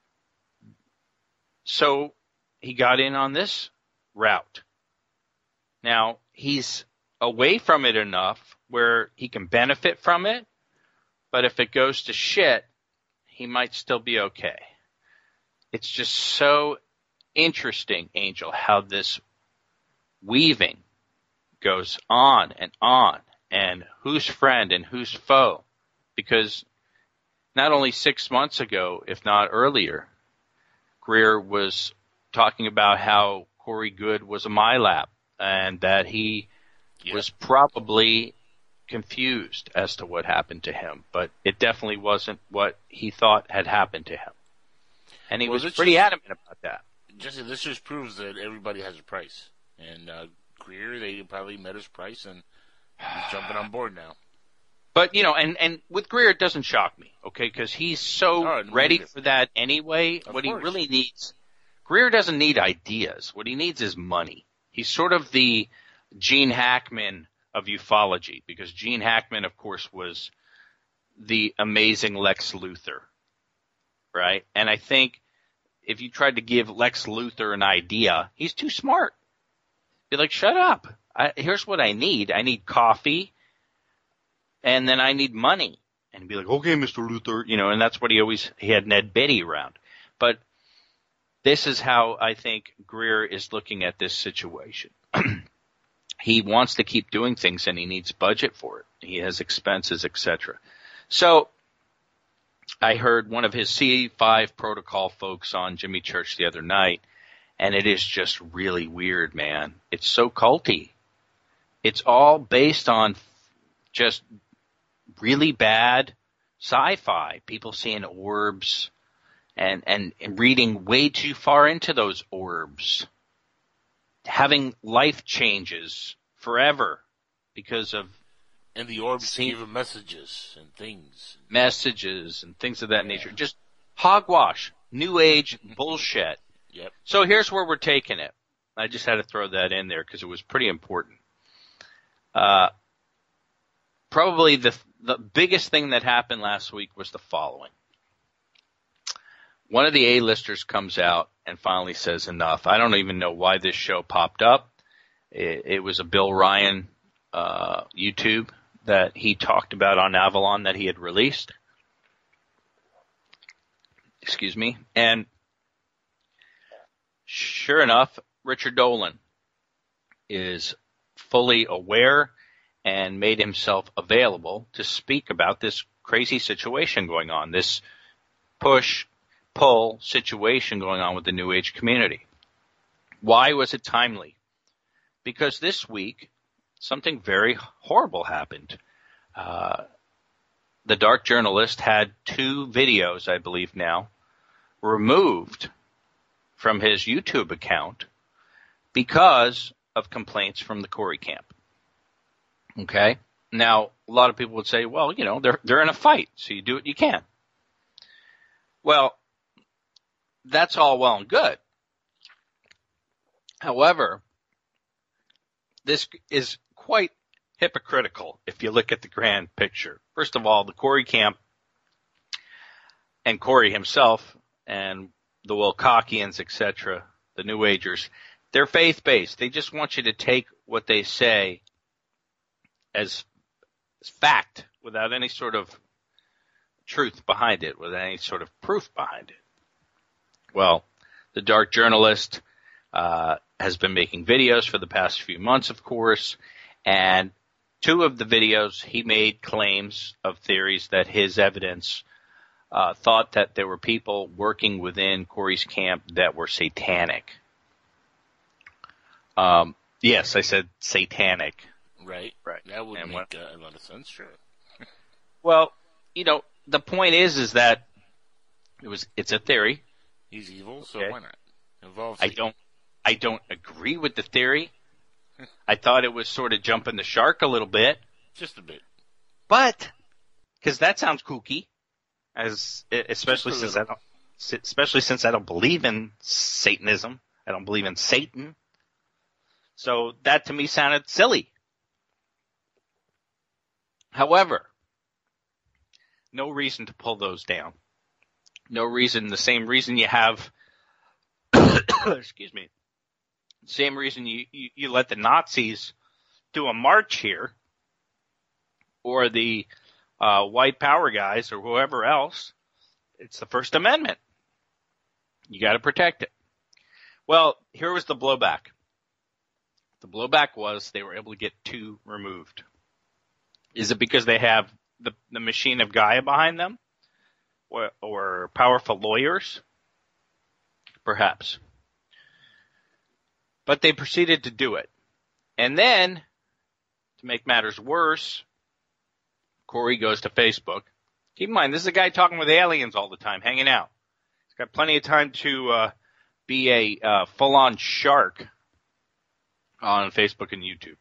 So he got in on this route. Now, he's away from it enough where he can benefit from it, but if it goes to shit, he might still be okay. It's just so interesting, Angel, how this weaving goes on and on, and who's friend and who's foe. Because not only six months ago, if not earlier, Greer was talking about how Corey Goode was a MILAB and that he yeah. was probably confused as to what happened to him, but it definitely wasn't what he thought had happened to him. And he well, was pretty just, adamant about that. Jesse, this just proves that everybody has a price. And uh, Greer, they probably met his price, and he's jumping on board now. But, you know, and, and with Greer, it doesn't shock me, okay, because he's so oh, ready for that anyway. Of what course. He really needs, Greer doesn't need ideas. What he needs is money. He's sort of the Gene Hackman of ufology, because Gene Hackman, of course, was the amazing Lex Luthor, right? And I think if you tried to give Lex Luthor an idea, he's too smart. Be like, shut up. I, here's what I need. I need coffee, and then I need money. And be like, okay, Mister Luthor, you know, and that's what he always, he had Ned Beatty around. But this is how I think Greer is looking at this situation. He wants to keep doing things, and he needs budget for it. He has expenses, et cetera. So I heard one of his C five protocol folks on Jimmy Church the other night, and it is just really weird, man. It's so culty. It's all based on just really bad sci-fi. People seeing orbs and, and, and reading way too far into those orbs. Having life changes forever because of... And the orbs seeing, give messages and things. Messages and things of that yeah. nature. Just hogwash. New age bullshit. Yep. So here's where we're taking it. I just had to throw that in there because it was pretty important. Uh, probably the the biggest thing that happened last week was the following. One of the A-listers comes out and finally says enough. I don't even know why this show popped up. It, it was a Bill Ryan uh, YouTube that he talked about on Avalon that he had released. Excuse me. And sure enough, Richard Dolan is fully aware and made himself available to speak about this crazy situation going on, this push pull situation going on with the New Age community. Why was it timely? Because this week, something very horrible happened. Uh, the Dark Journalist had two videos, I believe now, removed from his YouTube account because of complaints from the Corey camp. Okay? Now, a lot of people would say, well, you know, they're they're in a fight, so you do what you can. Well, that's all well and good. However, this is quite hypocritical if you look at the grand picture. First of all, the Corey camp and Corey himself and the Wilcockians, et cetera, the New Agers, they're faith-based. They just want you to take what they say as, as fact without any sort of truth behind it, without any sort of proof behind it. Well, the Dark Journalist uh, has been making videos for the past few months, of course, and two of the videos he made claims of theories that his evidence uh, thought that there were people working within Corey's camp that were satanic. Um, yes, I said satanic. Right. Right. That would and make what, uh, a lot of sense, sure. Well, you know, the point is, is that it was, it's a theory. He's evil, so okay. why not? Involves I don't, I don't agree with the theory. I thought it was sort of jumping the shark a little bit. Just a bit. But, because that sounds kooky, as, especially since I don't, especially since I don't believe in Satanism. I don't believe in Satan. So that to me sounded silly. However, no reason to pull those down. No reason, the same reason you have, excuse me, same reason you, you, you let the Nazis do a march here, or the uh, white power guys, or whoever else. It's the First Amendment. You got to protect it. Well, here was the blowback. The blowback was they were able to get two removed. Is it because they have the, the machine of Gaia behind them? Or, or powerful lawyers? Perhaps. But they proceeded to do it. And then, to make matters worse, Corey goes to Facebook. Keep in mind, this is a guy talking with aliens all the time, hanging out. He's got plenty of time to uh, be a uh, full-on shark on Facebook and YouTube.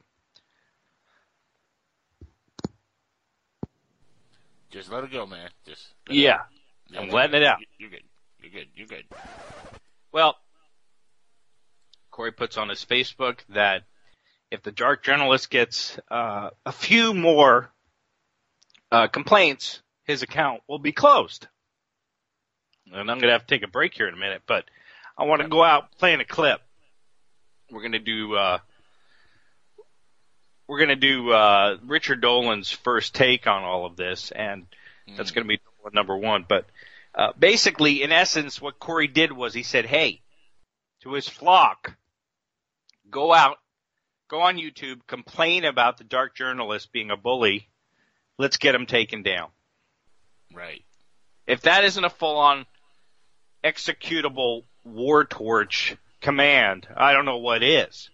Just let it go, man. Just let Yeah, it I'm letting it out. You're good. You're good. You're good. Well, Corey puts on his Facebook that if the Dark Journalist gets uh, a few more uh, complaints, his account will be closed. And I'm going to have to take a break here in a minute, but I want to go out playing a clip. We're going to do uh, we're going to do uh, Richard Dolan's first take on all of this, and mm. that's going to be number one. But uh, basically, in essence, what Corey did was he said, "Hey," to his flock, go out, go on YouTube, complain about the Dark Journalist being a bully. Let's get him taken down. Right. If that isn't a full-on executable war torch command, I don't know what is.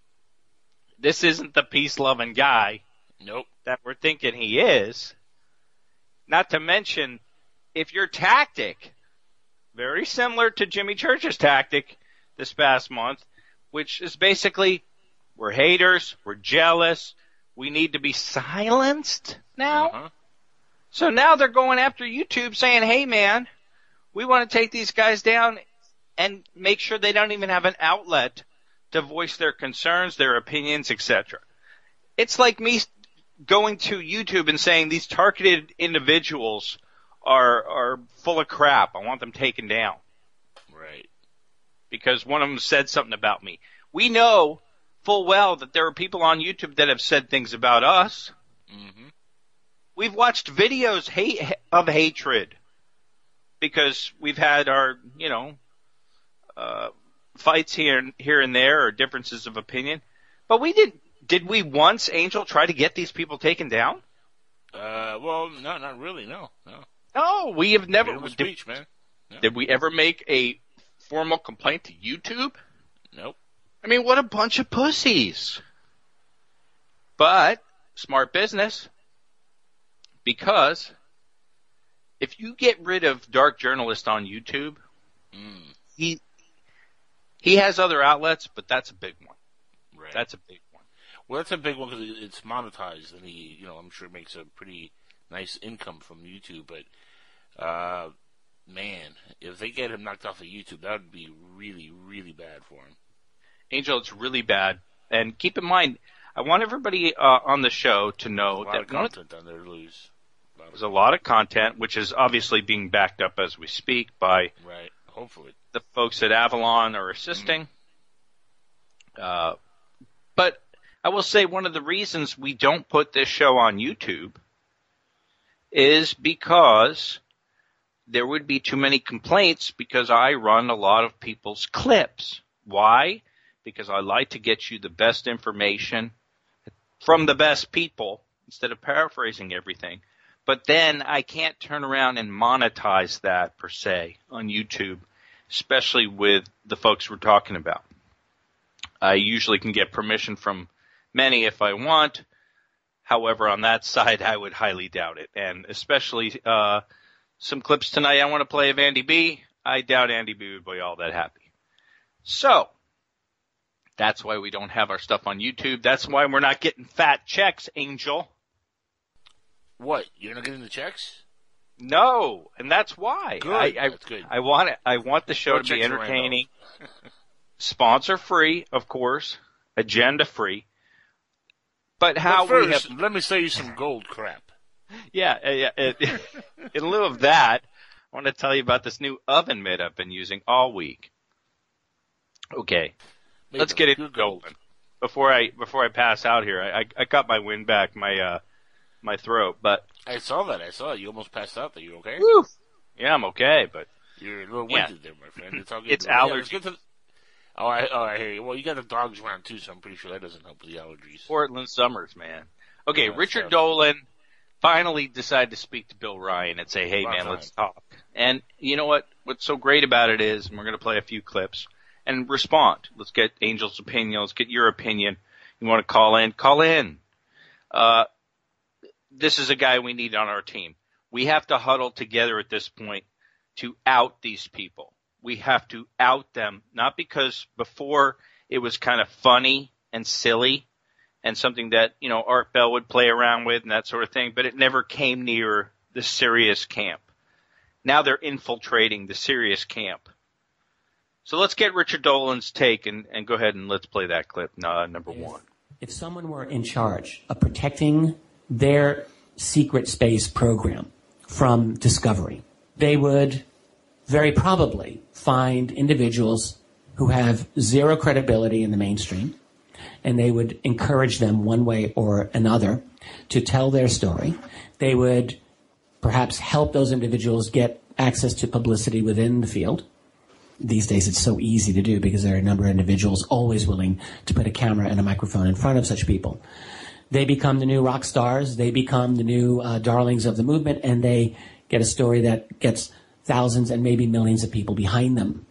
This isn't the peace-loving guy nope. that we're thinking he is. Not to mention, if your tactic, very similar to Jimmy Church's tactic this past month, which is basically, we're haters, we're jealous, we need to be silenced now. Uh-huh. So now they're going after YouTube saying, hey man, we want to take these guys down and make sure they don't even have an outlet to voice their concerns, their opinions, et cetera. It's like me going to YouTube and saying these targeted individuals are are full of crap. I want them taken down. Right. Because one of them said something about me. We know full well that there are people on YouTube that have said things about us. Mm-hmm. We've watched videos hate, of hatred because we've had our, you know, uh, fights here, here and there or differences of opinion. But we did, did we once, Angel, try to get these people taken down? Uh, well, no, not really, no, no. No, we have never. Freedom of Did, speech, man. No. did we ever make a formal complaint to YouTube? Nope. I mean, what a bunch of pussies. But, smart business. Because if you get rid of Dark Journalist on YouTube, mm. he he has other outlets, but that's a big one. Right. That's a big one. Well, that's a big one because it's monetized, and he, you know, I'm sure makes a pretty nice income from YouTube. But, uh, man, if they get him knocked off of YouTube, that would be really, really bad for him. Angel, it's really bad. And keep in mind, I want everybody uh, on the show to know There's a lot that of content on there to lose. There's a lot of content, which is obviously being backed up as we speak by right. Hopefully the folks at Avalon are assisting. Mm. Uh, but I will say one of the reasons we don't put this show on YouTube is because there would be too many complaints because I run a lot of people's clips. Why? Because I like to get you the best information from the best people instead of paraphrasing everything. But then I can't turn around and monetize that per se on YouTube, especially with the folks we're talking about. I usually can get permission from many if I want. However, on that side, I would highly doubt it. And especially uh, some clips tonight I want to play of Andy B. I doubt Andy B would be all that happy. So that's why we don't have our stuff on YouTube. That's why we're not getting fat checks, Angel. What? You're not getting the checks? No, and that's why. Good. I, I, that's good. I want it. I want the show No to be checks entertaining, sponsor free, of course, agenda free. But how but first, we have? Let me say you some gold crap. Yeah, uh, yeah. It, in lieu of that, I want to tell you about this new oven mitt I've been using all week. Okay, Made let's them get into good gold. gold before I before I pass out here. I I, I got my wind back, my uh my throat, but I saw that. I saw it. You almost passed out. Are you okay? whew, yeah, I'm okay, but You're a little Yeah. winded there, my friend. It's all good. It's Yeah, allergy. let's get to the, Oh, I, oh, I hear you. Well, you got the dogs around too, so I'm pretty sure that doesn't help with the allergies. Portland summers, man. Okay, Yeah, Richard so- Dolan finally decided to speak to Bill Ryan and say, hey, About man, time. let's talk. And you know what? What's so great about it is, and we're going to play a few clips, and respond. Let's get Angel's opinion. Let's get your opinion. You want to call in? Call in. Uh, this is a guy we need on our team. We have to huddle together at this point to out these people. We have to out them, not because before it was kind of funny and silly and something that, you know, Art Bell would play around with and that sort of thing, but it never came near the serious camp. Now they're infiltrating the serious camp. So let's get Richard Dolan's take and, and go ahead and let's play that clip, uh, number one. If someone were in charge of protecting their secret space program from discovery, they would very probably find individuals who have zero credibility in the mainstream, and they would encourage them one way or another to tell their story. They would perhaps help those individuals get access to publicity within the field. These days it's so easy to do because there are a number of individuals always willing to put a camera and a microphone in front of such people. They become the new rock stars. They become the new uh, darlings of the movement, and they get a story that gets thousands and maybe millions of people behind them.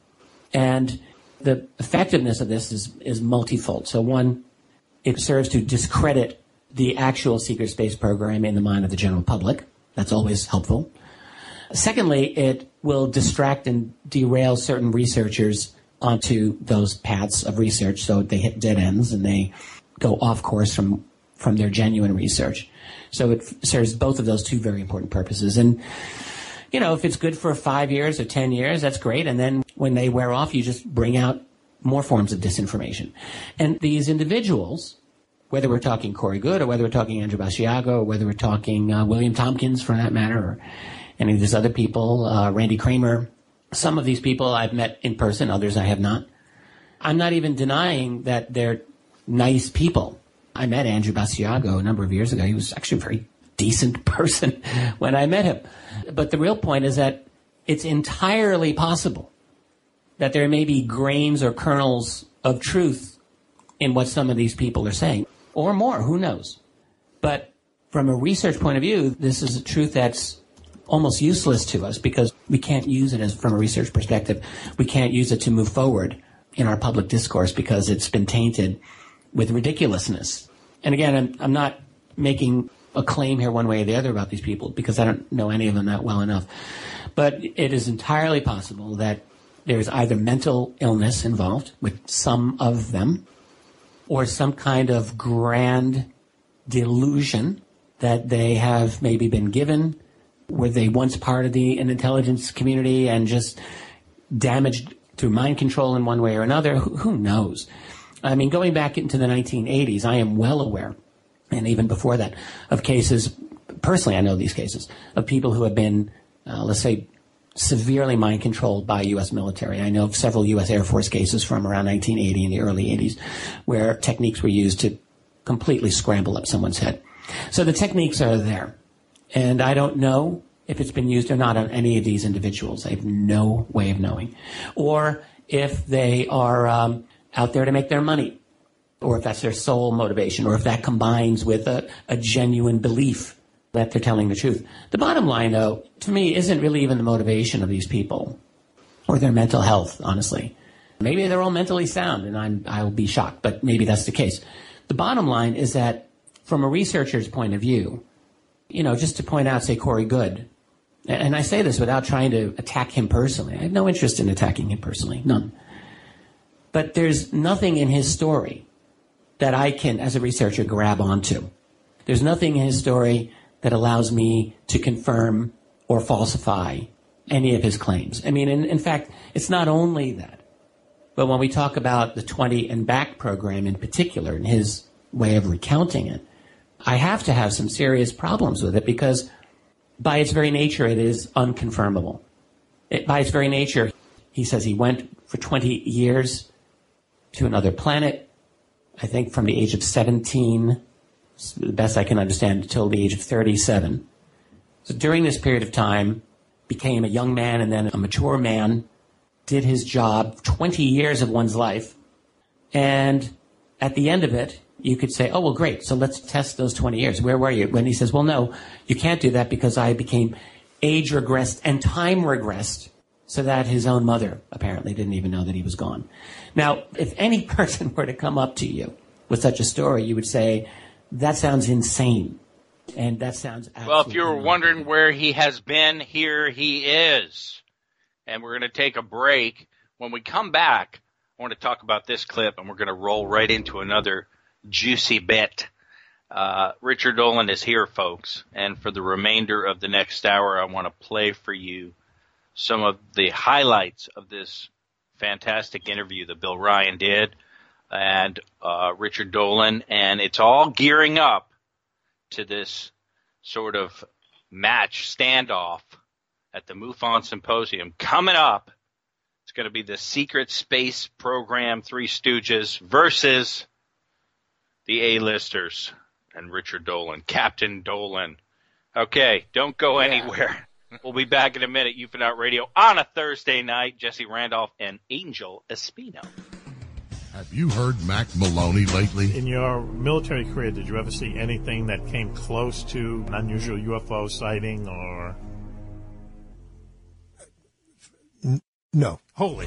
And the effectiveness of this is, is multifold. So one, it serves to discredit the actual secret space program in the mind of the general public. That's always helpful. Secondly, it will distract and derail certain researchers onto those paths of research, so they hit dead ends and they go off course from, from their genuine research. So it f- serves both of those two very important purposes. And, you know, if it's good for five years or ten years, that's great. And then when they wear off, you just bring out more forms of disinformation. And these individuals, whether we're talking Corey Goode or whether we're talking Andrew Basiago or whether we're talking uh, William Tompkins for that matter, or any of these other people, uh, Randy Kramer, some of these people I've met in person, others I have not. I'm not even denying that they're nice people. I met Andrew Basiago a number of years ago. He was actually a very decent person when I met him. But the real point is that it's entirely possible that there may be grains or kernels of truth in what some of these people are saying, or more, who knows. But from a research point of view, this is a truth that's almost useless to us because we can't use it as from a research perspective. We can't use it to move forward in our public discourse because it's been tainted with ridiculousness. And again, I'm, I'm not making a claim here one way or the other about these people because I don't know any of them that well enough. But it is entirely possible that there's either mental illness involved with some of them or some kind of grand delusion that they have maybe been given. Were they once part of the an intelligence community and just damaged through mind control in one way or another? Who, who knows? I mean, going back into the nineteen eighties, I am well aware, and even before that, of cases, personally I know these cases, of people who have been, uh, let's say, severely mind controlled by U S military. I know of several U S Air Force cases from around nineteen eighty and the early eighties where techniques were used to completely scramble up someone's head. So the techniques are there. And I don't know if it's been used or not on any of these individuals. I have no way of knowing. Or if they are um, out there to make their money, or if that's their sole motivation, or if that combines with a, a genuine belief that they're telling the truth. The bottom line, though, to me, isn't really even the motivation of these people or their mental health, honestly. Maybe they're all mentally sound, and I'm, I'll be shocked, but maybe that's the case. The bottom line is that from a researcher's point of view, you know, just to point out, say, Corey Goode, and I say this without trying to attack him personally. I have no interest in attacking him personally, none. But there's nothing in his story that I can, as a researcher, grab onto. There's nothing in his story that allows me to confirm or falsify any of his claims. I mean, in, in fact, it's not only that, but when we talk about the twenty and back program in particular and his way of recounting it, I have to have some serious problems with it because by its very nature, it is unconfirmable. It, by its very nature, he says he went for twenty years to another planet, I think from the age of seventeen, the best I can understand, until the age of thirty-seven. So during this period of time, became a young man and then a mature man, did his job, twenty years of one's life, And at the end of it, you could say, oh, well, great. So let's test those twenty years. Where were you? When he says, well, no, you can't do that because I became age regressed and time regressed, so that his own mother apparently didn't even know that he was gone. Now, if any person were to come up to you with such a story, you would say, that sounds insane. And that sounds absolutely Well, if you were not wondering good. where he has been, here he is. And we're going to take a break. When we come back, I want to talk about this clip, and we're going to roll right into another juicy bit. Uh, Richard Dolan is here, folks. And for the remainder of the next hour, I want to play for you some of the highlights of this fantastic interview that Bill Ryan did and uh, Richard Dolan. And it's all gearing up to this sort of match standoff at the MUFON Symposium coming up. It's going to be the secret space program Three Stooges versus the A-listers and Richard Dolan, Captain Dolan. Okay, don't go Yeah. anywhere. We'll be back in a minute. U F O Out Radio on a Thursday night. Jesse Randolph and Angel Espino. Have you heard Mac Maloney lately? In your military career, did you ever see anything that came close to an unusual U F O sighting or... No. Holy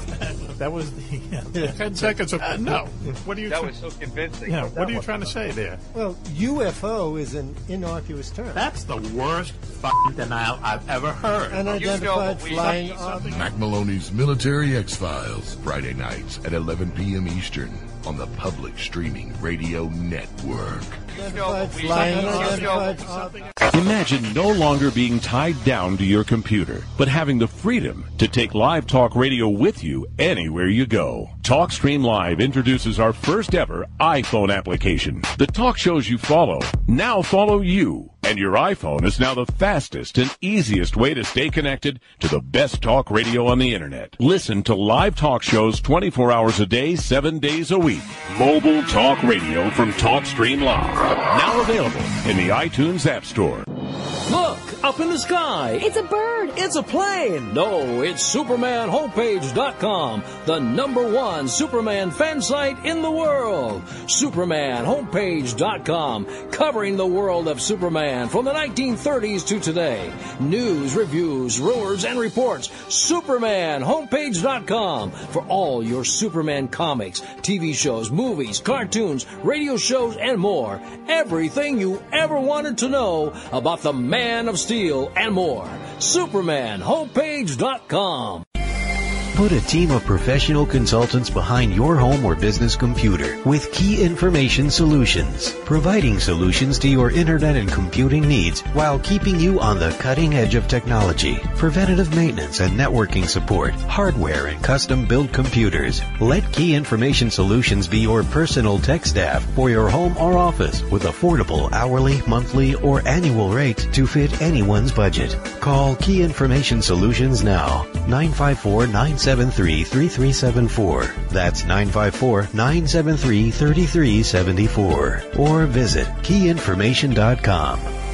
that was the uh, ten seconds of no. What are you? That tr- was so convincing. Yeah. That What are you was- trying to say there? Well, U F O is an innocuous term. That's the worst f***ing denial I've ever heard. Unidentified we- flying something- object. Mac Maloney's Military X-Files, Friday nights at eleven p.m. Eastern on the Public Streaming Radio Network. Unidentified we- flying you know, unidentified something- object. Imagine no longer being tied down to your computer, but having the freedom to take live talk radio with you anywhere you go. TalkStream Live introduces our first ever iPhone application. The talk shows you follow now follow you, and your iPhone is now the fastest and easiest way to stay connected to the best talk radio on the internet. Listen to live talk shows twenty-four hours a day, seven days a week. Mobile talk radio from TalkStream Live. Now available in the iTunes App Store. Look, up in the sky. It's a bird. It's a plane. No, it's Superman Homepage dot com, the number one Superman fan site in the world. Superman Homepage dot com, covering the world of Superman from the nineteen thirties to today. News, reviews, rumors, and reports. Superman Homepage dot com for all your Superman comics, T V shows, movies, cartoons, radio shows, and more. Everything you ever wanted to know about the Man of Steel and more. Superman Homepage dot com. Put a team of professional consultants behind your home or business computer with Key Information Solutions, providing solutions to your internet and computing needs while keeping you on the cutting edge of technology. Preventative maintenance and networking support, hardware and custom-built computers. Let Key Information Solutions be your personal tech staff for your home or office with affordable hourly, monthly, or annual rates to fit anyone's budget. Call Key Information Solutions now, nine five four, nine seven three, three three seven four. That's nine five four, nine seven three, three three seven four. Or visit key information dot com.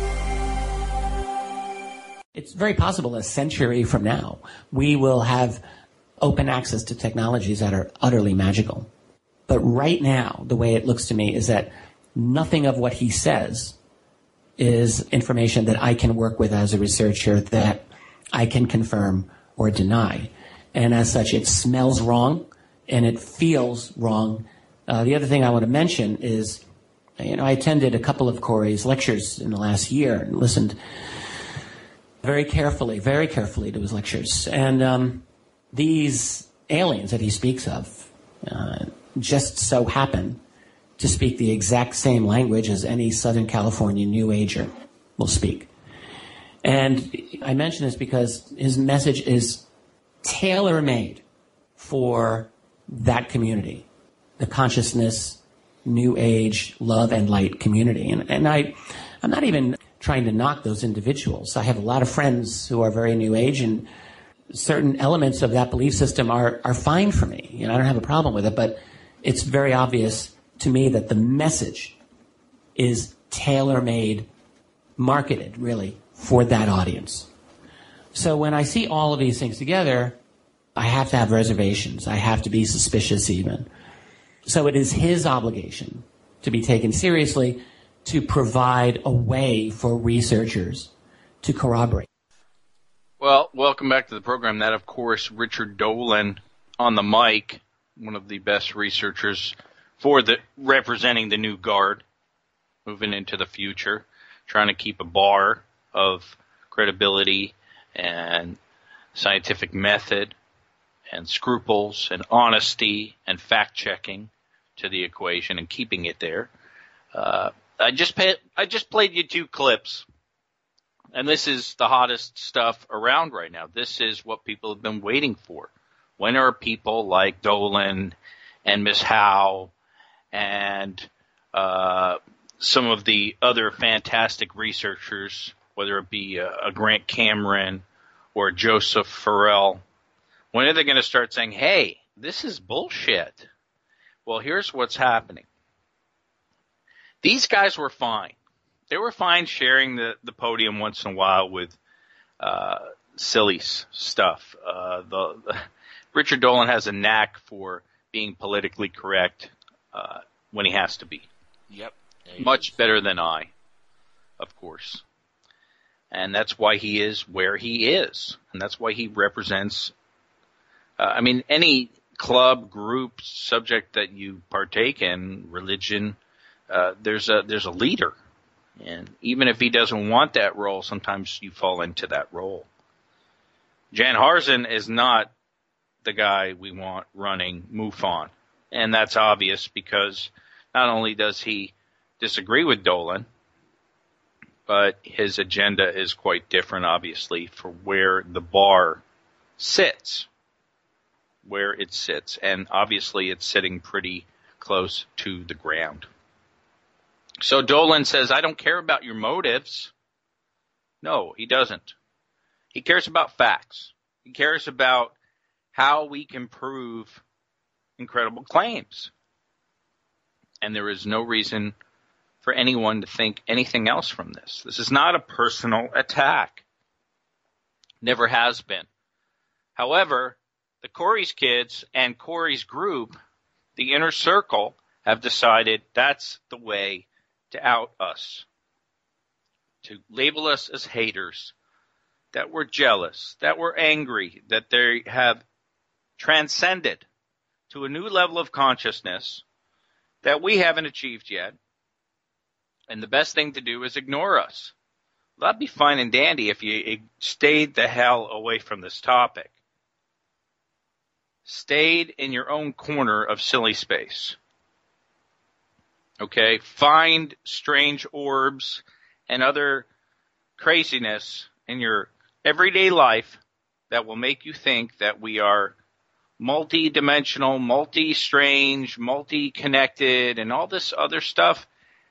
It's very possible a century from now, we will have open access to technologies that are utterly magical. But right now, the way it looks to me is that nothing of what he says is information that I can work with as a researcher that I can confirm or deny. And as such, it smells wrong and it feels wrong. Uh, the other thing I want to mention is, you know, I attended a couple of Corey's lectures in the last year and listened very carefully, very carefully to his lectures. And um, these aliens that he speaks of uh, just so happen to speak the exact same language as any Southern California New Ager will speak. And I mention this because his message is tailor-made for that community, the consciousness, New Age, love and light community. And, and I, I'm not even trying to knock those individuals. I have a lot of friends who are very New Age, and certain elements of that belief system are, are fine for me. You know, I don't have a problem with it, but it's very obvious to me that the message is tailor-made, marketed, really, for that audience. So when I see all of these things together, I have to have reservations. I have to be suspicious even. So it is his obligation to be taken seriously to provide a way for researchers to corroborate. Well, welcome back to the program. That, of course, Richard Dolan on the mic, one of the best researchers for the representing the new guard, moving into the future, trying to keep a bar of credibility and scientific method and scruples and honesty and fact-checking to the equation and keeping it there. Uh, I just pay, I just played you two clips, and this is the hottest stuff around right now. This is what people have been waiting for. When are people like Dolan and Miss Howe and uh, some of the other fantastic researchers, whether it be a, a Grant Cameron or Joseph Farrell, when are they going to start saying, hey, this is bullshit? Well, here's what's happening. These guys were fine. They were fine sharing the, the podium once in a while with uh, silly stuff. Uh, the, the Richard Dolan has a knack for being politically correct uh, when he has to be. Yep. Much better than I, of course. And that's why he is where he is. And that's why he represents, uh, I mean, any club, group, subject that you partake in, religion, uh, there's a there's a leader. And even if he doesn't want that role, sometimes you fall into that role. Jan Harzen is not the guy we want running MUFON. And that's obvious because not only does he disagree with Dolan, but his agenda is quite different, obviously, for where the bar sits, where it sits. And obviously it's sitting pretty close to the ground. So Dolan says, I don't care about your motives. No, he doesn't. He cares about facts. He cares about how we can prove incredible claims. And there is no reason for anyone to think anything else from this. This is not a personal attack. Never has been. However, the Corey's kids and Corey's group, the inner circle, have decided that's the way to out us, to label us as haters, that we're jealous, that we're angry, that they have transcended to a new level of consciousness that we haven't achieved yet. And the best thing to do is ignore us. That'd be fine and dandy if you stayed the hell away from this topic. Stayed in your own corner of silly space. Okay? Find strange orbs and other craziness in your everyday life that will make you think that we are multi-dimensional, multi-strange, multi-connected, and all this other stuff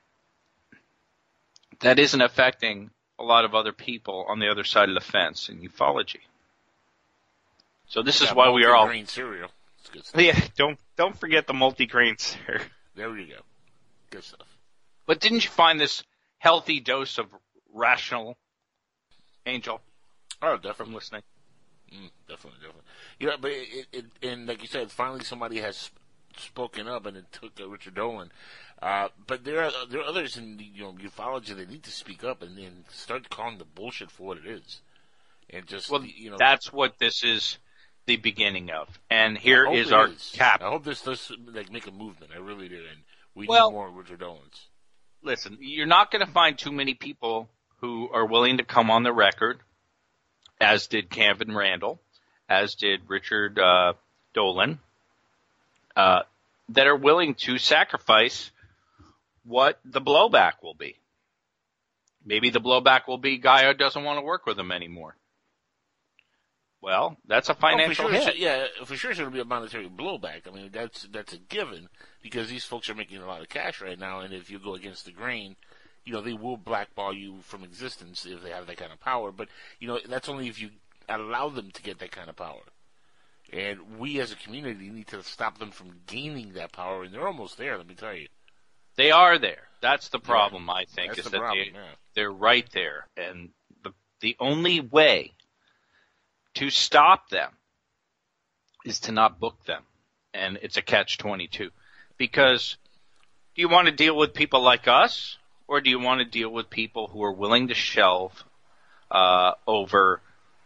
that isn't affecting a lot of other people on the other side of the fence in ufology. So this yeah, is why we are all multi-grain cereal. It's good stuff. Yeah, don't don't forget the multi-grain cereal. There you go. Good stuff. But didn't you find this healthy dose of rational, Angel? Oh, definitely. From listening. Mm, definitely, definitely. Yeah, but it, it, it, and like you said, finally somebody has spoken up, and it took uh, Richard Dolan. Uh, but there are there are others in you know ufology that need to speak up and then start calling the bullshit for what it is, and just well, you know that's what this is the beginning of. And here is our is. cap. I hope this does like make a movement. I really do, and we well, need more Richard Dolans. Listen, you're not going to find too many people who are willing to come on the record, as did Kevin Randall, as did Richard uh, Dolan, uh, that are willing to sacrifice what the blowback will be. Maybe the blowback will be Gaia doesn't want to work with them anymore. Well, that's a financial oh, for sure, hit. Yeah, for sure it's going to be a monetary blowback. I mean, that's that's a given because these folks are making a lot of cash right now, and if you go against the grain, you know, they will blackball you from existence if they have that kind of power. But, you know, that's only if you allow them to get that kind of power. And we as a community need to stop them from gaining that power, and they're almost there, let me tell you. They are there. That's the problem, yeah, I think, is is the that problem, they, yeah. they're right there. And the the only way to stop them is to not book them. And it's a catch twenty-two. Because do you want to deal with people like us, or do you want to deal with people who are willing to shelve uh, over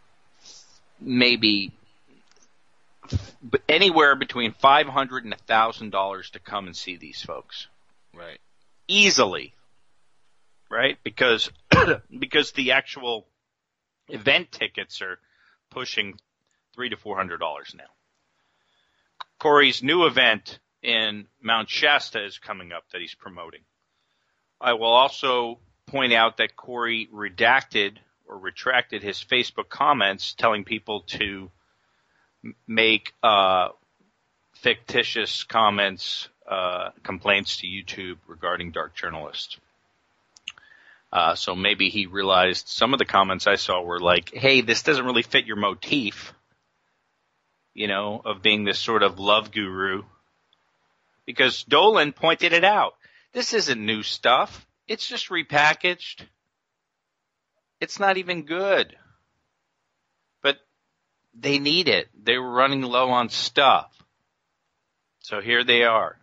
maybe anywhere between five hundred dollars and one thousand dollars to come and see these folks? Right. Easily. Right? Because because the actual event tickets are pushing three to four hundred dollars now. Corey's new event in Mount Shasta is coming up that he's promoting. I will also point out that Corey redacted or retracted his Facebook comments telling people to m- make uh, fictitious comments, uh, complaints to YouTube regarding Dark Journalist. Uh, so maybe he realized some of the comments I saw were like, hey, this doesn't really fit your motif, you know, of being this sort of love guru. Because Dolan pointed it out. This isn't new stuff. It's just repackaged. It's not even good. But they need it. They were running low on stuff. So here they are.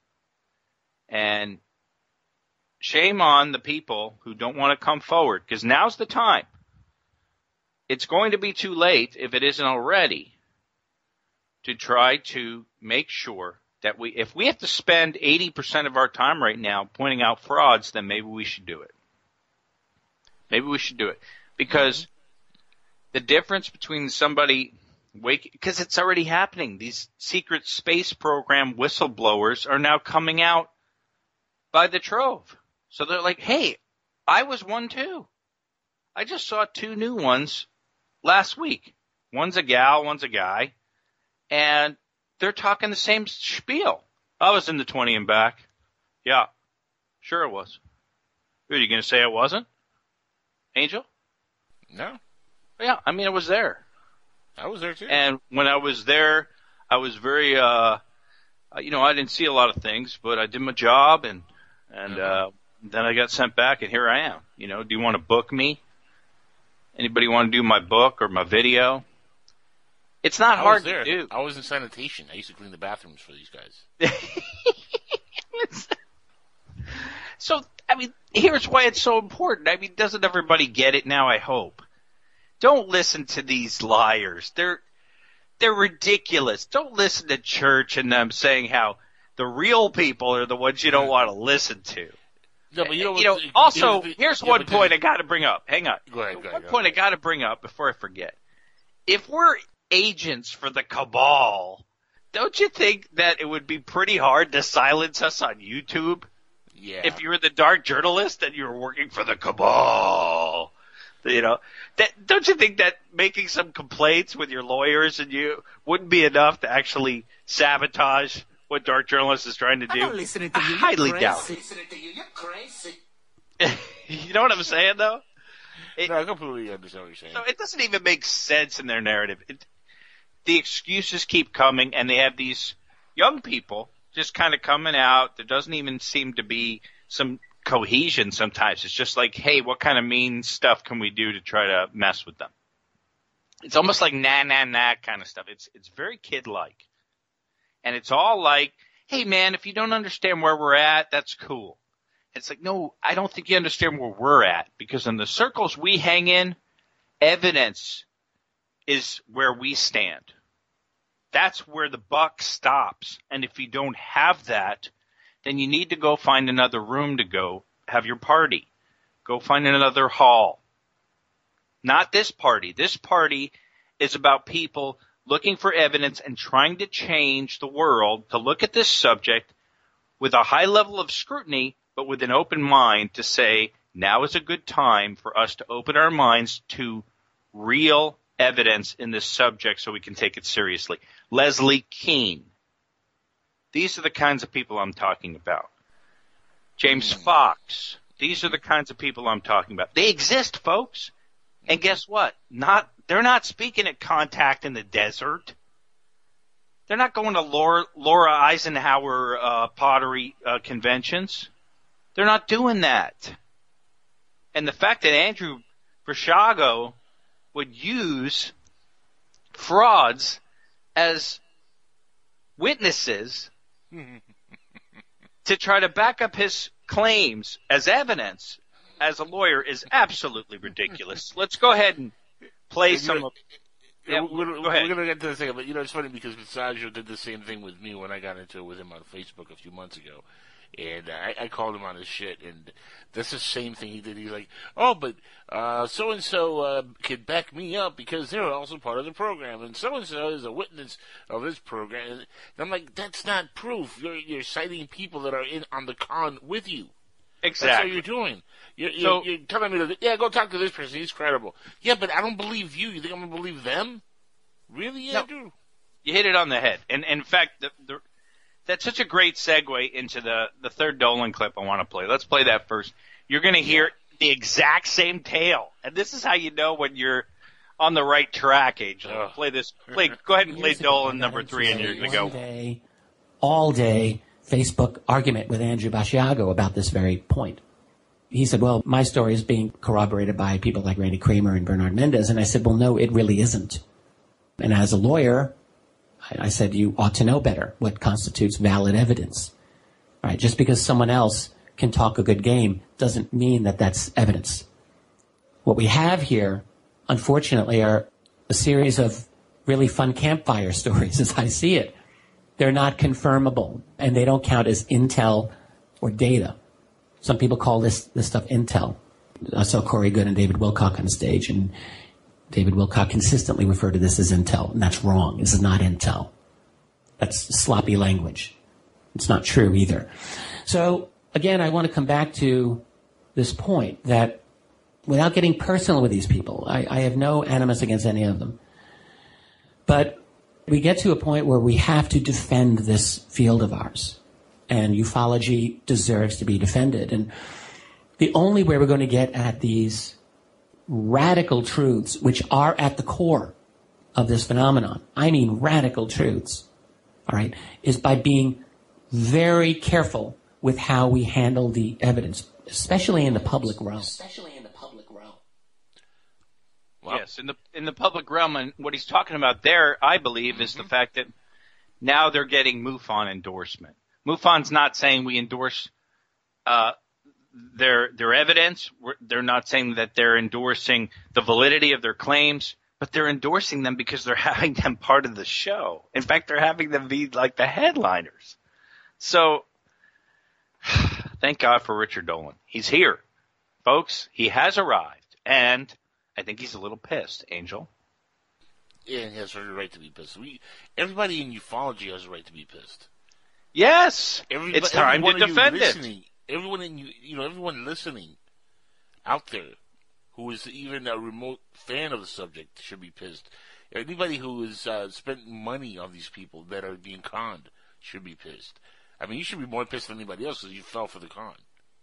And shame on the people who don't want to come forward, because now's the time. It's going to be too late, if it isn't already, to try to make sure that we, if we have to spend eighty percent of our time right now pointing out frauds, then maybe we should do it. Maybe we should do it. Because the difference between somebody waking, because it's already happening. These secret space program whistleblowers are now coming out by the trove. So they're like, hey, I was one too. I just saw two new ones last week. One's a gal, one's a guy. And they're talking the same spiel. I was in the twenty and back. Yeah, sure it was. Are you going to say I wasn't? Angel? No. Yeah, I mean, I was there. I was there too. And when I was there, I was very, uh, you know, I didn't see a lot of things, but I did my job, and and uh, then I got sent back, and here I am. You know, do you want to book me? Anybody want to do my book or my video? It's not I hard was there. to do. I was in sanitation. I used to clean the bathrooms for these guys. So, I mean, here's why it's so important. I mean, doesn't everybody get it now, I hope? Don't listen to these liars. They're they're ridiculous. Don't listen to church and them saying how the real people are the ones you don't want to listen to. No, but you know, you know the, also, the, here's yeah, one the, point I got to bring up. Hang on. Go ahead, go ahead. One go point ahead. I got to bring up before I forget. If we're agents for the cabal, don't you think that it would be pretty hard to silence us on YouTube? Yeah. If you were the Dark Journalist and you were working for the cabal, you know, that, don't you think that making some complaints with your lawyers and you wouldn't be enough to actually sabotage what Dark Journalist is trying to do? I'm not listening to you. I highly You're doubt crazy. it. Listening to you. You're crazy. You know what I'm saying, though? It, no, I completely understand what you're saying. So it doesn't even make sense in their narrative. It, the excuses keep coming, and they have these young people just kind of coming out. There doesn't even seem to be some cohesion sometimes. It's just like, hey, what kind of mean stuff can we do to try to mess with them? It's almost like nah, nah, nah kind of stuff. It's it's very kid-like. And it's all like, hey, man, if you don't understand where we're at, that's cool. It's like, no, I don't think you understand where we're at, because in the circles we hang in, evidence is where we stand. That's where the buck stops. And if you don't have that, then you need to go find another room to go have your party. Go find another hall. Not this party. This party is about people looking for evidence and trying to change the world to look at this subject with a high level of scrutiny, but with an open mind to say, now is a good time for us to open our minds to real evidence in this subject so we can take it seriously. Leslie Keane. These are the kinds of people I'm talking about. James Fox. These are the kinds of people I'm talking about. They exist, folks. And guess what? Not they're not speaking at Contact in the desert. They're not going to Laura, Laura Eisenhower uh, pottery uh, conventions. They're not doing that. And the fact that Andrew Basiago would use frauds as witnesses to try to back up his claims as evidence as a lawyer is absolutely ridiculous. Let's go ahead and play some know, of yeah, yeah, we're, go ahead. we're going to get to the second, but you know, it's funny because Sergio did the same thing with me when I got into it with him on Facebook a few months ago. And uh, I, I called him on his shit, and that's the same thing he did. He's like, oh, but uh, so-and-so uh, can back me up because they're also part of the program, and so-and-so is a witness of this program. And I'm like, that's not proof. You're, you're citing people that are in on the con with you. Exactly. That's what you're doing. You're, you're, so, you're telling me, to, yeah, go talk to this person. He's credible. Yeah, but I don't believe you. You think I'm going to believe them? Really? Yeah, no, I do. You hit it on the head. And, and in fact, the, the that's such a great segue into the, the third Dolan clip I want to play. Let's play that first. You're going to hear the exact same tale. And this is how you know when you're on the right track, Angel. Oh. Play this. Play. Go ahead and play Dolan number three, and you're going to go. Day, all day Facebook argument with Andrew Basiago about this very point. He said, well, my story is being corroborated by people like Randy Kramer and Bernard Mendez. And I said, well, no, it really isn't. And as a lawyer, I said, you ought to know better what constitutes valid evidence. All right, just because someone else can talk a good game doesn't mean that that's evidence. What we have here, unfortunately, are a series of really fun campfire stories, as I see it. They're not confirmable, and they don't count as intel or data. Some people call this, this stuff intel. I saw Corey Good and David Wilcock on stage, and David Wilcock consistently referred to this as intel, and that's wrong. This is not intel. That's sloppy language. It's not true either. So, again, I want to come back to this point that without getting personal with these people, I, I have no animus against any of them. But we get to a point where we have to defend this field of ours, and ufology deserves to be defended. And the only way we're going to get at these radical truths, which are at the core of this phenomenon, I mean radical truths, all right, is by being very careful with how we handle the evidence, especially in the public realm. Especially in the public realm. Well, yes, in the in the public realm, and what he's talking about there, I believe, mm-hmm. is the fact that now they're getting MUFON endorsement. MUFON's not saying we endorse uh, their their evidence. They're not saying that they're endorsing the validity of their claims, but they're endorsing them because they're having them part of the show. In fact, they're having them be like the headliners. So, thank God for Richard Dolan. He's here. Folks, he has arrived, and I think he's a little pissed, Angel. Yeah, he has every right to be pissed. We, everybody in ufology has a right to be pissed. Yes, everybody, it's time to defend it. Everyone in you, you know, everyone listening out there who is even a remote fan of the subject should be pissed. Anybody who has uh, spent money on these people that are being conned should be pissed. I mean, you should be more pissed than anybody else because you fell for the con.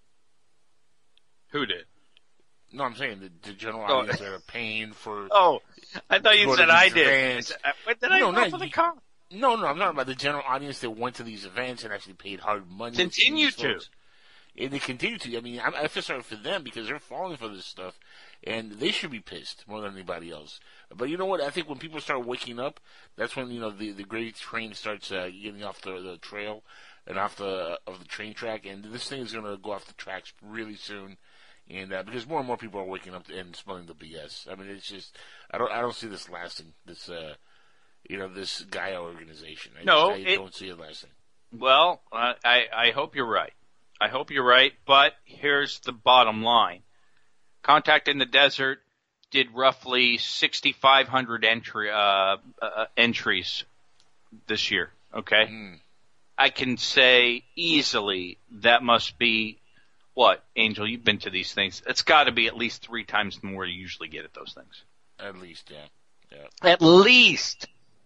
Who did? No, I'm saying the, the general audience oh. that are paying for. Oh, I thought you said I did. Events. What did I no, fall no, for the you, con? No, no, I'm not about the general audience that went to these events and actually paid hard money. Continue to. Folks. And they continue to. I mean, I, I feel sorry for them because they're falling for this stuff, and they should be pissed more than anybody else. But you know what? I think when people start waking up, that's when you know the the great train starts uh, getting off the, the trail and off the of the train track, and this thing is going to go off the tracks really soon. And uh, because more and more people are waking up and smelling the B S. I mean, it's just I don't I don't see this lasting. This uh, you know this Gaia organization. I no, just, I it, don't see it lasting. Well, uh, I I hope you're right. I hope you're right, but here's the bottom line. Contact in the Desert did roughly sixty-five hundred entry, uh, uh, entries this year, okay? Mm. I can say easily that must be, what, Angel, you've been to these things. It's got to be at least three times more you usually get at those things. At least, yeah. yeah. At least.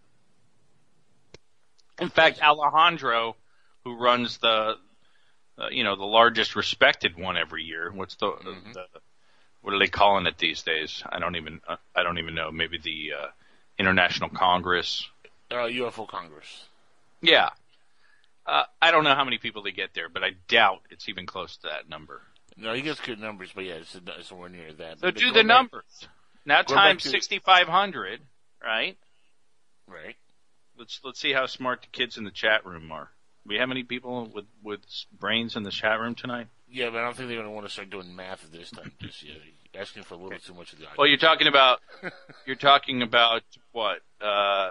In fact, Alejandro, who runs the... Uh, you know, the largest respected one every year. What's the, mm-hmm. the, what are they calling it these days? I don't even, uh, I don't even know. Maybe the uh, International Congress. Uh, U F O Congress. Yeah. Uh, I don't know how many people they get there, but I doubt it's even close to that number. No, he gets good numbers, but yeah, it's, it's somewhere near that. So but do the back, numbers. Now times sixty-five hundred, right? Right. Let's let's see how smart the kids in the chat room are. We have any people with, with brains in the chat room tonight? Yeah, but I don't think they're going to want to start doing math at this time. Just yeah, asking for a little okay. too much of the audience. Well, you're talking about you're talking about what? Uh,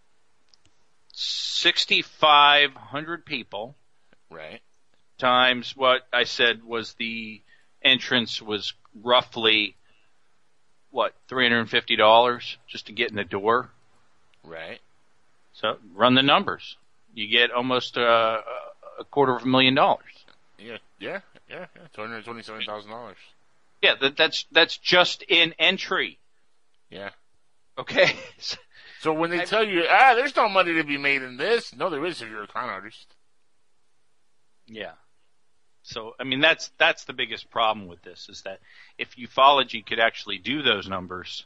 sixty-five hundred people, right? Times what I said was the entrance was roughly what three hundred and fifty dollars just to get in the door, right? So run the numbers. You get almost uh, a quarter of a million dollars. Yeah, yeah, yeah, yeah. Two hundred twenty-seven thousand dollars. Yeah, that, that's that's just in entry. Yeah. Okay. So when they I, tell you, ah, there's no money to be made in this, no, there is if you're a con artist. Yeah. So I mean, that's that's the biggest problem with this is that if ufology could actually do those numbers,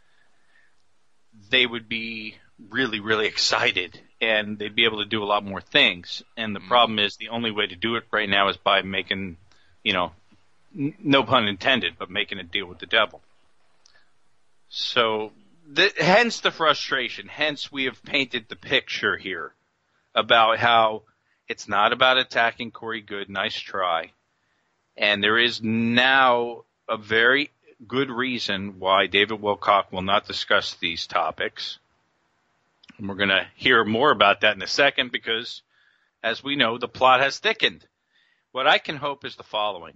they would be really, really excited, and they'd be able to do a lot more things. And the mm-hmm. problem is the only way to do it right now is by making, you know, n- no pun intended, but making a deal with the devil. So, the, hence the frustration. Hence we have painted the picture here about how it's not about attacking Corey Goode. Nice try. And there is now a very good reason why David Wilcock will not discuss these topics. And we're going to hear more about that in a second because, as we know, the plot has thickened. What I can hope is the following.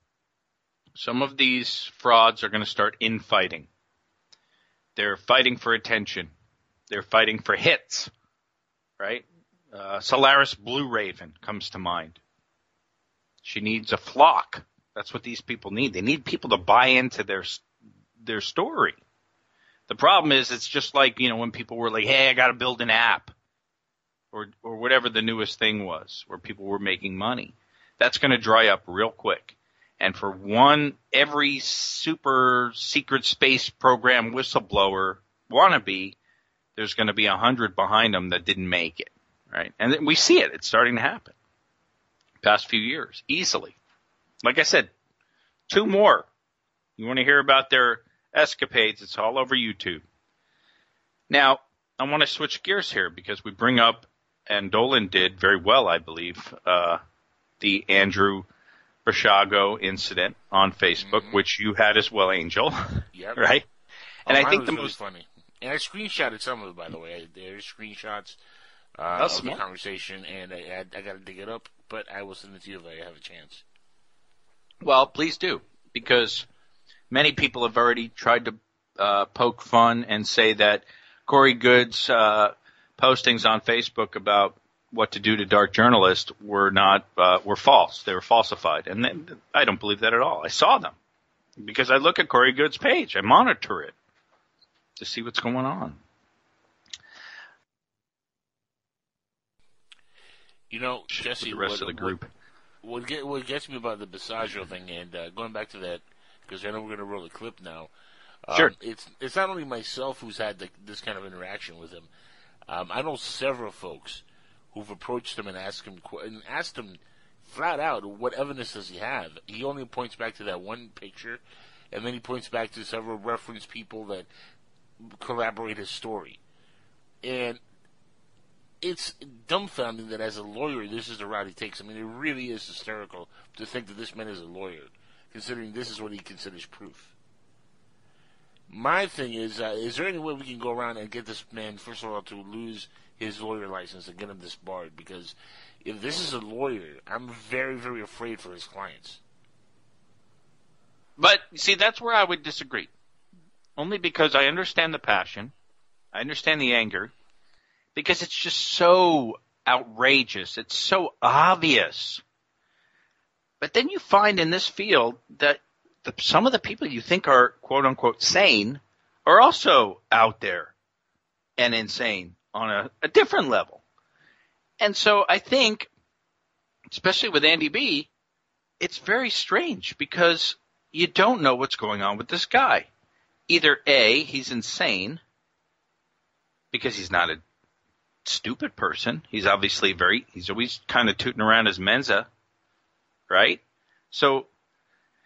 Some of these frauds are going to start infighting. They're fighting for attention. They're fighting for hits, right? Uh, Solaris Blue Raven comes to mind. She needs a flock. That's what these people need. They need people to buy into their their story. The problem is it's just like, you know, when people were like, hey, I got to build an app or or whatever the newest thing was where people were making money. That's going to dry up real quick. And for one, every super secret space program whistleblower wannabe, there's going to be a hundred behind them that didn't make it, right? And we see it. It's starting to happen. Past few years, easily. Like I said, two more. You want to hear about their escapades, it's all over YouTube. Now, I want to switch gears here because we bring up, and Dolan did very well, I believe, uh, the Andrew Basiago incident on Facebook, mm-hmm. which you had as well, Angel. Yep. Right? Oh, and I think the really most funny. And I screenshotted some of it, by the way. There's screenshots uh, That's of smart. the conversation, and I, I, I got to dig it up, but I will send it to you if I have a chance. Well, please do, because many people have already tried to uh, poke fun and say that Corey Goode's uh, postings on Facebook about what to do to dark journalists were not uh, were false. They were falsified, and then, I don't believe that at all. I saw them because I look at Corey Goode's page. I monitor it to see what's going on. You know, Jesse, the rest what, of the group. What, what, get, what gets me about the Basiago thing, and uh, going back to that, because I know we're going to roll a clip now. Um, sure. It's it's not only myself who's had the, this kind of interaction with him. Um, I know several folks who've approached him and asked him and asked him flat out, what evidence does he have? He only points back to that one picture, and then he points back to several reference people that corroborate his story. And it's dumbfounding that as a lawyer, this is the route he takes. I mean, it really is hysterical to think that this man is a lawyer, considering this is what he considers proof. My thing is, uh, is there any way we can go around and get this man, first of all, to lose his lawyer license and get him disbarred? Because if this is a lawyer, I'm very, very afraid for his clients. But, see, that's where I would disagree. Only because I understand the passion. I understand the anger. Because it's just so outrageous. It's so obvious. But then you find in this field that the, some of the people you think are quote-unquote sane are also out there and insane on a, a different level. And so I think, especially with Andy B., it's very strange because you don't know what's going on with this guy. Either A, he's insane because he's not a stupid person. He's obviously very, he's always kind of tooting around his Mensa, right? So,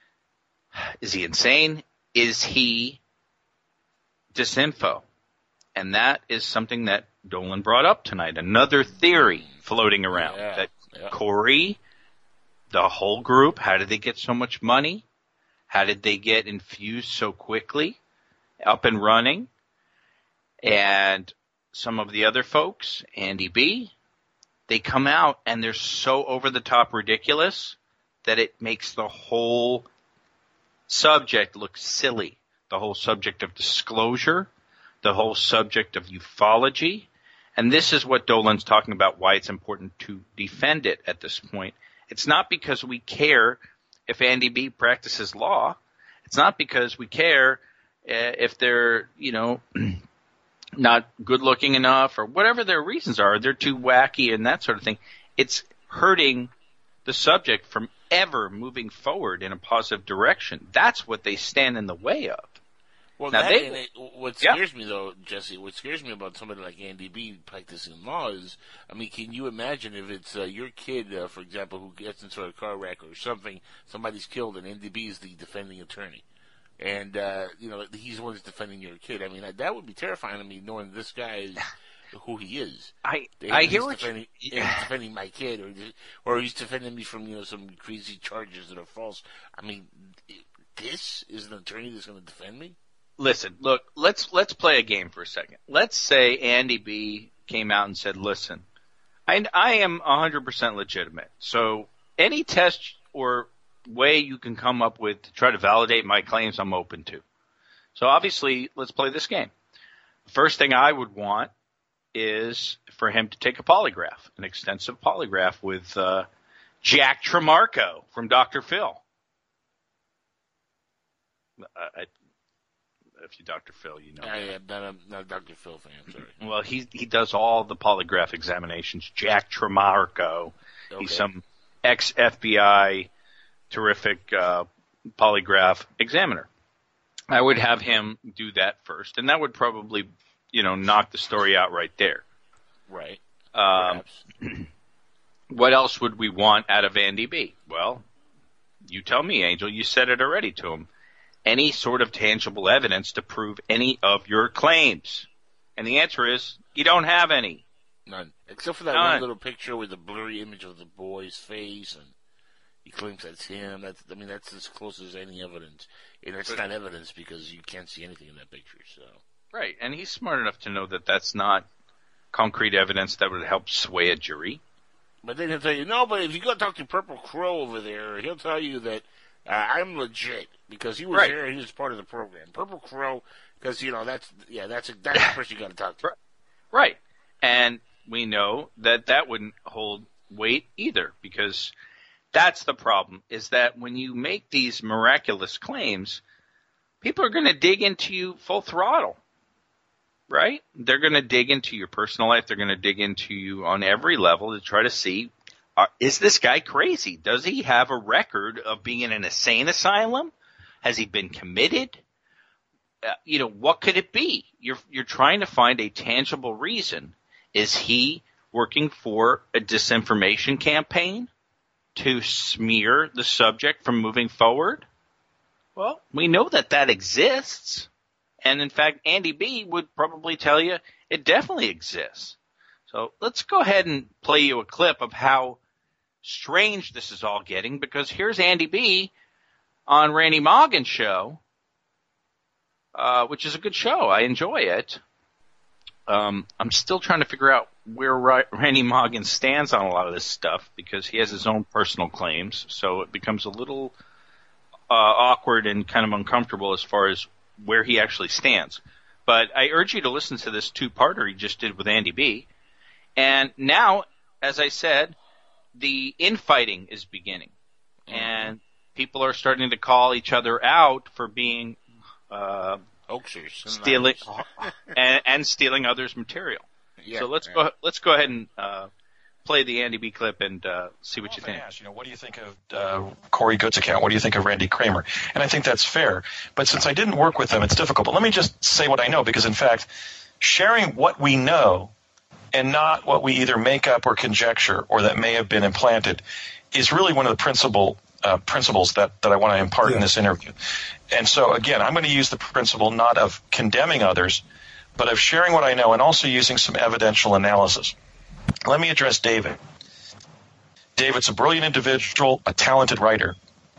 is he insane? Is he disinfo? And that is something that Dolan brought up tonight. Another theory floating around. Yeah, that yeah. Corey, the whole group, how did they get so much money? How did they get infused so quickly, up and running? And some of the other folks, Andy B., they come out and they're so over-the-top ridiculous that it makes the whole subject look silly. The whole subject of disclosure, the whole subject of ufology. And this is what Dolan's talking about, why it's important to defend it at this point. It's not because we care if Andy B. practices law. It's not because we care uh, if they're, you know, not good-looking enough or whatever their reasons are. They're too wacky and that sort of thing. It's hurting the subject from ever moving forward in a positive direction. That's what they stand in the way of. Well, now that, they, and it, what yeah. scares me, though, Jesse, what scares me about somebody like Andy B. practicing law is, I mean, can you imagine if it's uh, your kid, uh, for example, who gets into a car wreck or something, somebody's killed, and Andy B. is the defending attorney. And, uh, you know, he's the one that's defending your kid. I mean, that would be terrifying to me, knowing this guy is who he is. I, And I he's hear what defending, you... and he's defending my kid, or or he's defending me from, you know, some crazy charges that are false. I mean, this is an attorney that's going to defend me? Listen, look, let's let's play a game for a second. Let's say Andy B. came out and said, listen, I, I am one hundred percent legitimate. So any test or way you can come up with to try to validate my claims, I'm open to. So obviously, let's play this game. First thing I would want is for him to take a polygraph, an extensive polygraph with uh, Jack Tremarco from Doctor Phil. I, if you Doctor Phil, you know. I am not a, not a Doctor Phil fan, sorry. Well, he he does all the polygraph examinations. Jack Tremarco. Okay. He's some ex-F B I terrific uh, polygraph examiner. I would have him do that first, and that would probably, you know, knock the story out right there. Right. Um, what else would we want out of Andy B? Well, you tell me, Angel. You said it already to him. Any sort of tangible evidence to prove any of your claims. And the answer is, you don't have any. None. Except for that None. one little picture with the blurry image of the boy's face, and he claims that's him. That's, I mean, that's as close as any evidence. And it's not evidence because you can't see anything in that picture, so. Right, and he's smart enough to know that that's not concrete evidence that would help sway a jury. But then he'll tell you, no, but if you go talk to Purple Crow over there, he'll tell you that uh, I'm legit because he was Right. here and he was part of the program. Purple Crow, because, you know, that's, yeah, that's, a, that's the person you got to talk to. Right, and we know that that wouldn't hold weight either, because that's the problem, is that when you make these miraculous claims, people are going to dig into you full throttle, right? They're going to dig into your personal life. They're going to dig into you on every level to try to see, uh, is this guy crazy? Does he have a record of being in an insane asylum? Has he been committed? Uh, you know, what could it be? You're you're trying to find a tangible reason. Is he working for a disinformation campaign to smear the subject from moving forward? Well, we know that that exists. And in fact, Andy B. would probably tell you it definitely exists. So let's go ahead and play you a clip of how strange this is all getting, because here's Andy B. on Randy Moggin's show, uh, which is a good show. I enjoy it. Um, I'm still trying to figure out where Randy Moggin stands on a lot of this stuff, because he has his own personal claims, so it becomes a little uh, awkward and kind of uncomfortable as far as where he actually stands. But I urge you to listen to this two-parter he just did with Andy B. And now, as I said, the infighting is beginning, and people are starting to call each other out for being uh, hoaxers, stealing and, and stealing others' material. Yeah, so let's yeah. go. Let's go ahead and uh, play the Andy B clip and uh, see what you think. Asked, you know, what do you think of uh, Corey Goode's account? What do you think of Randy Kramer? And I think that's fair. But since I didn't work with them, it's difficult. But let me just say what I know, because in fact, sharing what we know and not what we either make up or conjecture or that may have been implanted is really one of the principal uh, principles that, that I want to impart yeah. in this interview. And so, again, I'm going to use the principle not of condemning others, but of sharing what I know and also using some evidential analysis. Let me address David. David's a brilliant individual, a talented writer,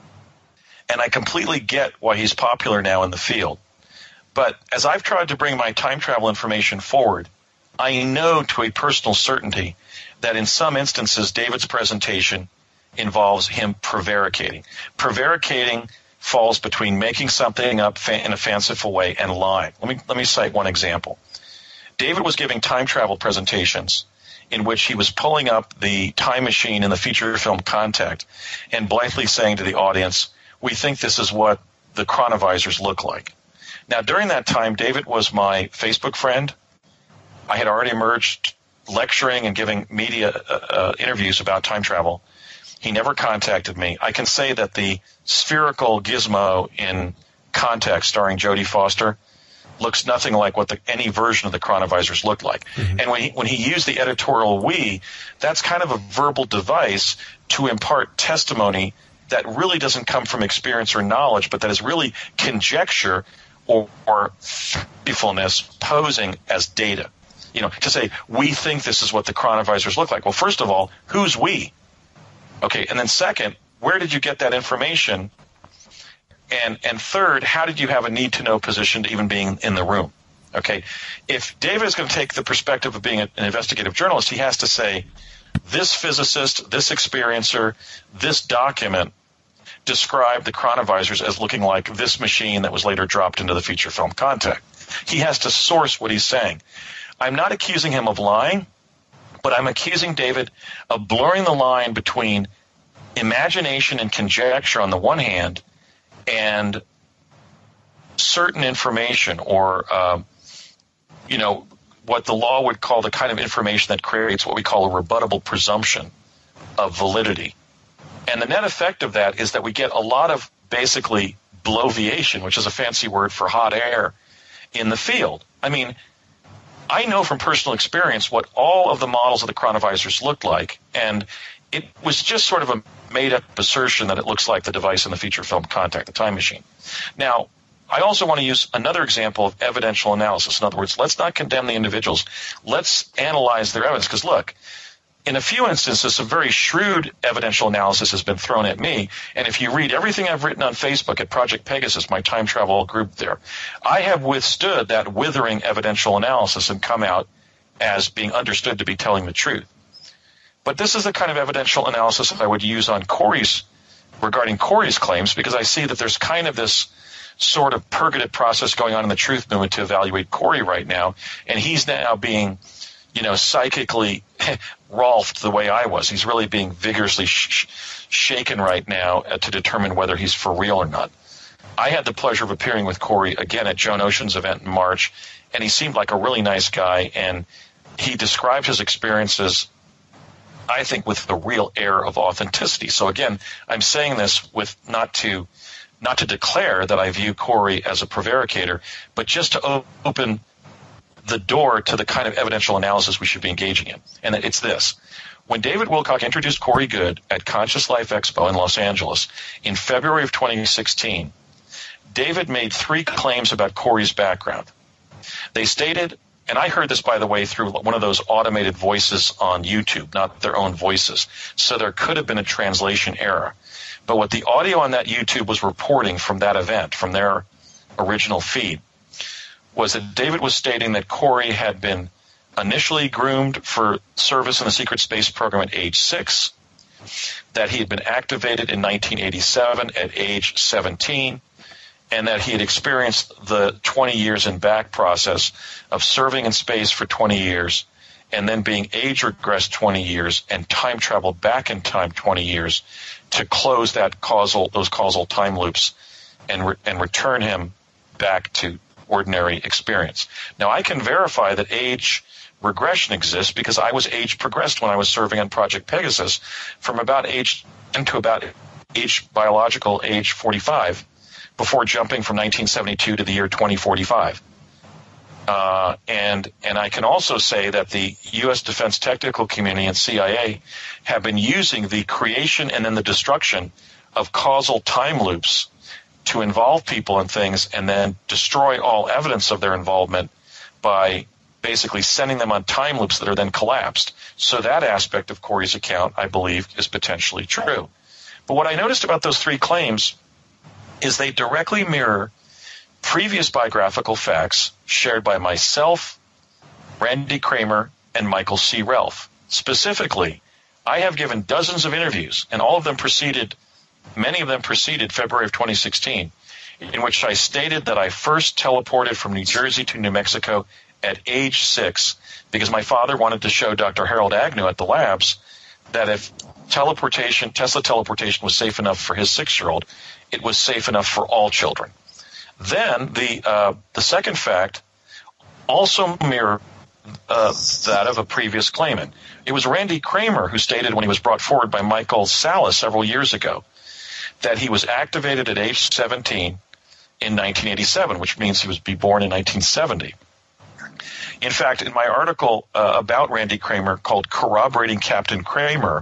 and I completely get why he's popular now in the field. But as I've tried to bring my time travel information forward, I know to a personal certainty that in some instances David's presentation involves him prevaricating. Prevaricating falls between making something up fa- in a fanciful way and lying. Let me let me cite one example. David was giving time travel presentations in which he was pulling up the time machine in the feature film Contact and blithely saying to the audience, "We think this is what the chronovisors look like." Now, during that time, David was my Facebook friend. I had already emerged lecturing and giving media uh, uh, interviews about time travel. He never contacted me. I can say that the spherical gizmo in Contact starring Jodie Foster looks nothing like what the, any version of the chronovisors looked like. Mm-hmm. And when he, when he used the editorial we, that's kind of a verbal device to impart testimony that really doesn't come from experience or knowledge, but that is really conjecture or, or faithfulness posing as data. You know, to say, we think this is what the chronovisors look like. Well, first of all, who's we? Okay, and then second, where did you get that information? And and third, how did you have a need-to-know position to even being in the room? Okay, if David is going to take the perspective of being an investigative journalist, he has to say, this physicist, this experiencer, this document described the chronovisors as looking like this machine that was later dropped into the feature film Contact. He has to source what he's saying. I'm not accusing him of lying, but I'm accusing David of blurring the line between imagination and conjecture on the one hand and certain information or, uh, you know, what the law would call the kind of information that creates what we call a rebuttable presumption of validity. And the net effect of that is that we get a lot of basically bloviation, which is a fancy word for hot air, in the field. I mean, I know from personal experience what all of the models of the chronovisors looked like, and it was just sort of a made-up assertion that it looks like the device in the feature film Contact, the time machine. Now, I also want to use another example of evidential analysis. In other words, let's not condemn the individuals. Let's analyze their evidence, because look, in a few instances, some very shrewd evidential analysis has been thrown at me, and if you read everything I've written on Facebook at Project Pegasus, my time travel group there, I have withstood that withering evidential analysis and come out as being understood to be telling the truth. But this is the kind of evidential analysis I would use on Corey's, regarding Corey's claims, because I see that there's kind of this sort of purgative process going on in the truth movement to evaluate Corey right now, and he's now being, you know, psychically Rolfed the way I was. He's really being vigorously sh- shaken right now uh, to determine whether he's for real or not. I had the pleasure of appearing with Corey again at Joan Ocean's event in March, and he seemed like a really nice guy, and he described his experiences, I think, with the real air of authenticity. So again, I'm saying this with not to not to declare that I view Corey as a prevaricator, but just to o- open the door to the kind of evidential analysis we should be engaging in. And it's this. When David Wilcock introduced Corey Goode at Conscious Life Expo in Los Angeles in February of twenty sixteen, David made three claims about Corey's background. They stated, and I heard this, by the way, through one of those automated voices on YouTube, not their own voices, so there could have been a translation error. But what the audio on that YouTube was reporting from that event, from their original feed, was that David was stating that Corey had been initially groomed for service in the secret space program at age six, that he had been activated in nineteen eighty-seven at age seventeen, and that he had experienced the twenty years in back process of serving in space for twenty years and then being age regressed twenty years and time travel back in time twenty years to close that causal those causal time loops and re- and return him back to ordinary experience. Now, I can verify that age regression exists because I was age progressed when I was serving on Project Pegasus from about age into about age biological age forty-five before jumping from nineteen seventy-two to the year twenty forty-five. Uh, and and I can also say that the U S Defense Technical Community and C I A have been using the creation and then the destruction of causal time loops to involve people in things and then destroy all evidence of their involvement by basically sending them on time loops that are then collapsed. So that aspect of Corey's account, I believe, is potentially true. But what I noticed about those three claims is they directly mirror previous biographical facts shared by myself, Randy Kramer, and Michael C. Ralph. Specifically, I have given dozens of interviews, and all of them preceded, many of them preceded February of twenty sixteen, in which I stated that I first teleported from New Jersey to New Mexico at age six because my father wanted to show Doctor Harold Agnew at the labs that if teleportation, Tesla teleportation was safe enough for his six-year-old, it was safe enough for all children. Then the uh, the second fact also mirrored uh, that of a previous claimant. It was Randy Kramer who stated when he was brought forward by Michael Salas several years ago that he was activated at age seventeen in nineteen eighty-seven, which means he was be born in nineteen seventy. In fact, in my article uh, about Randy Kramer called Corroborating Captain Kramer,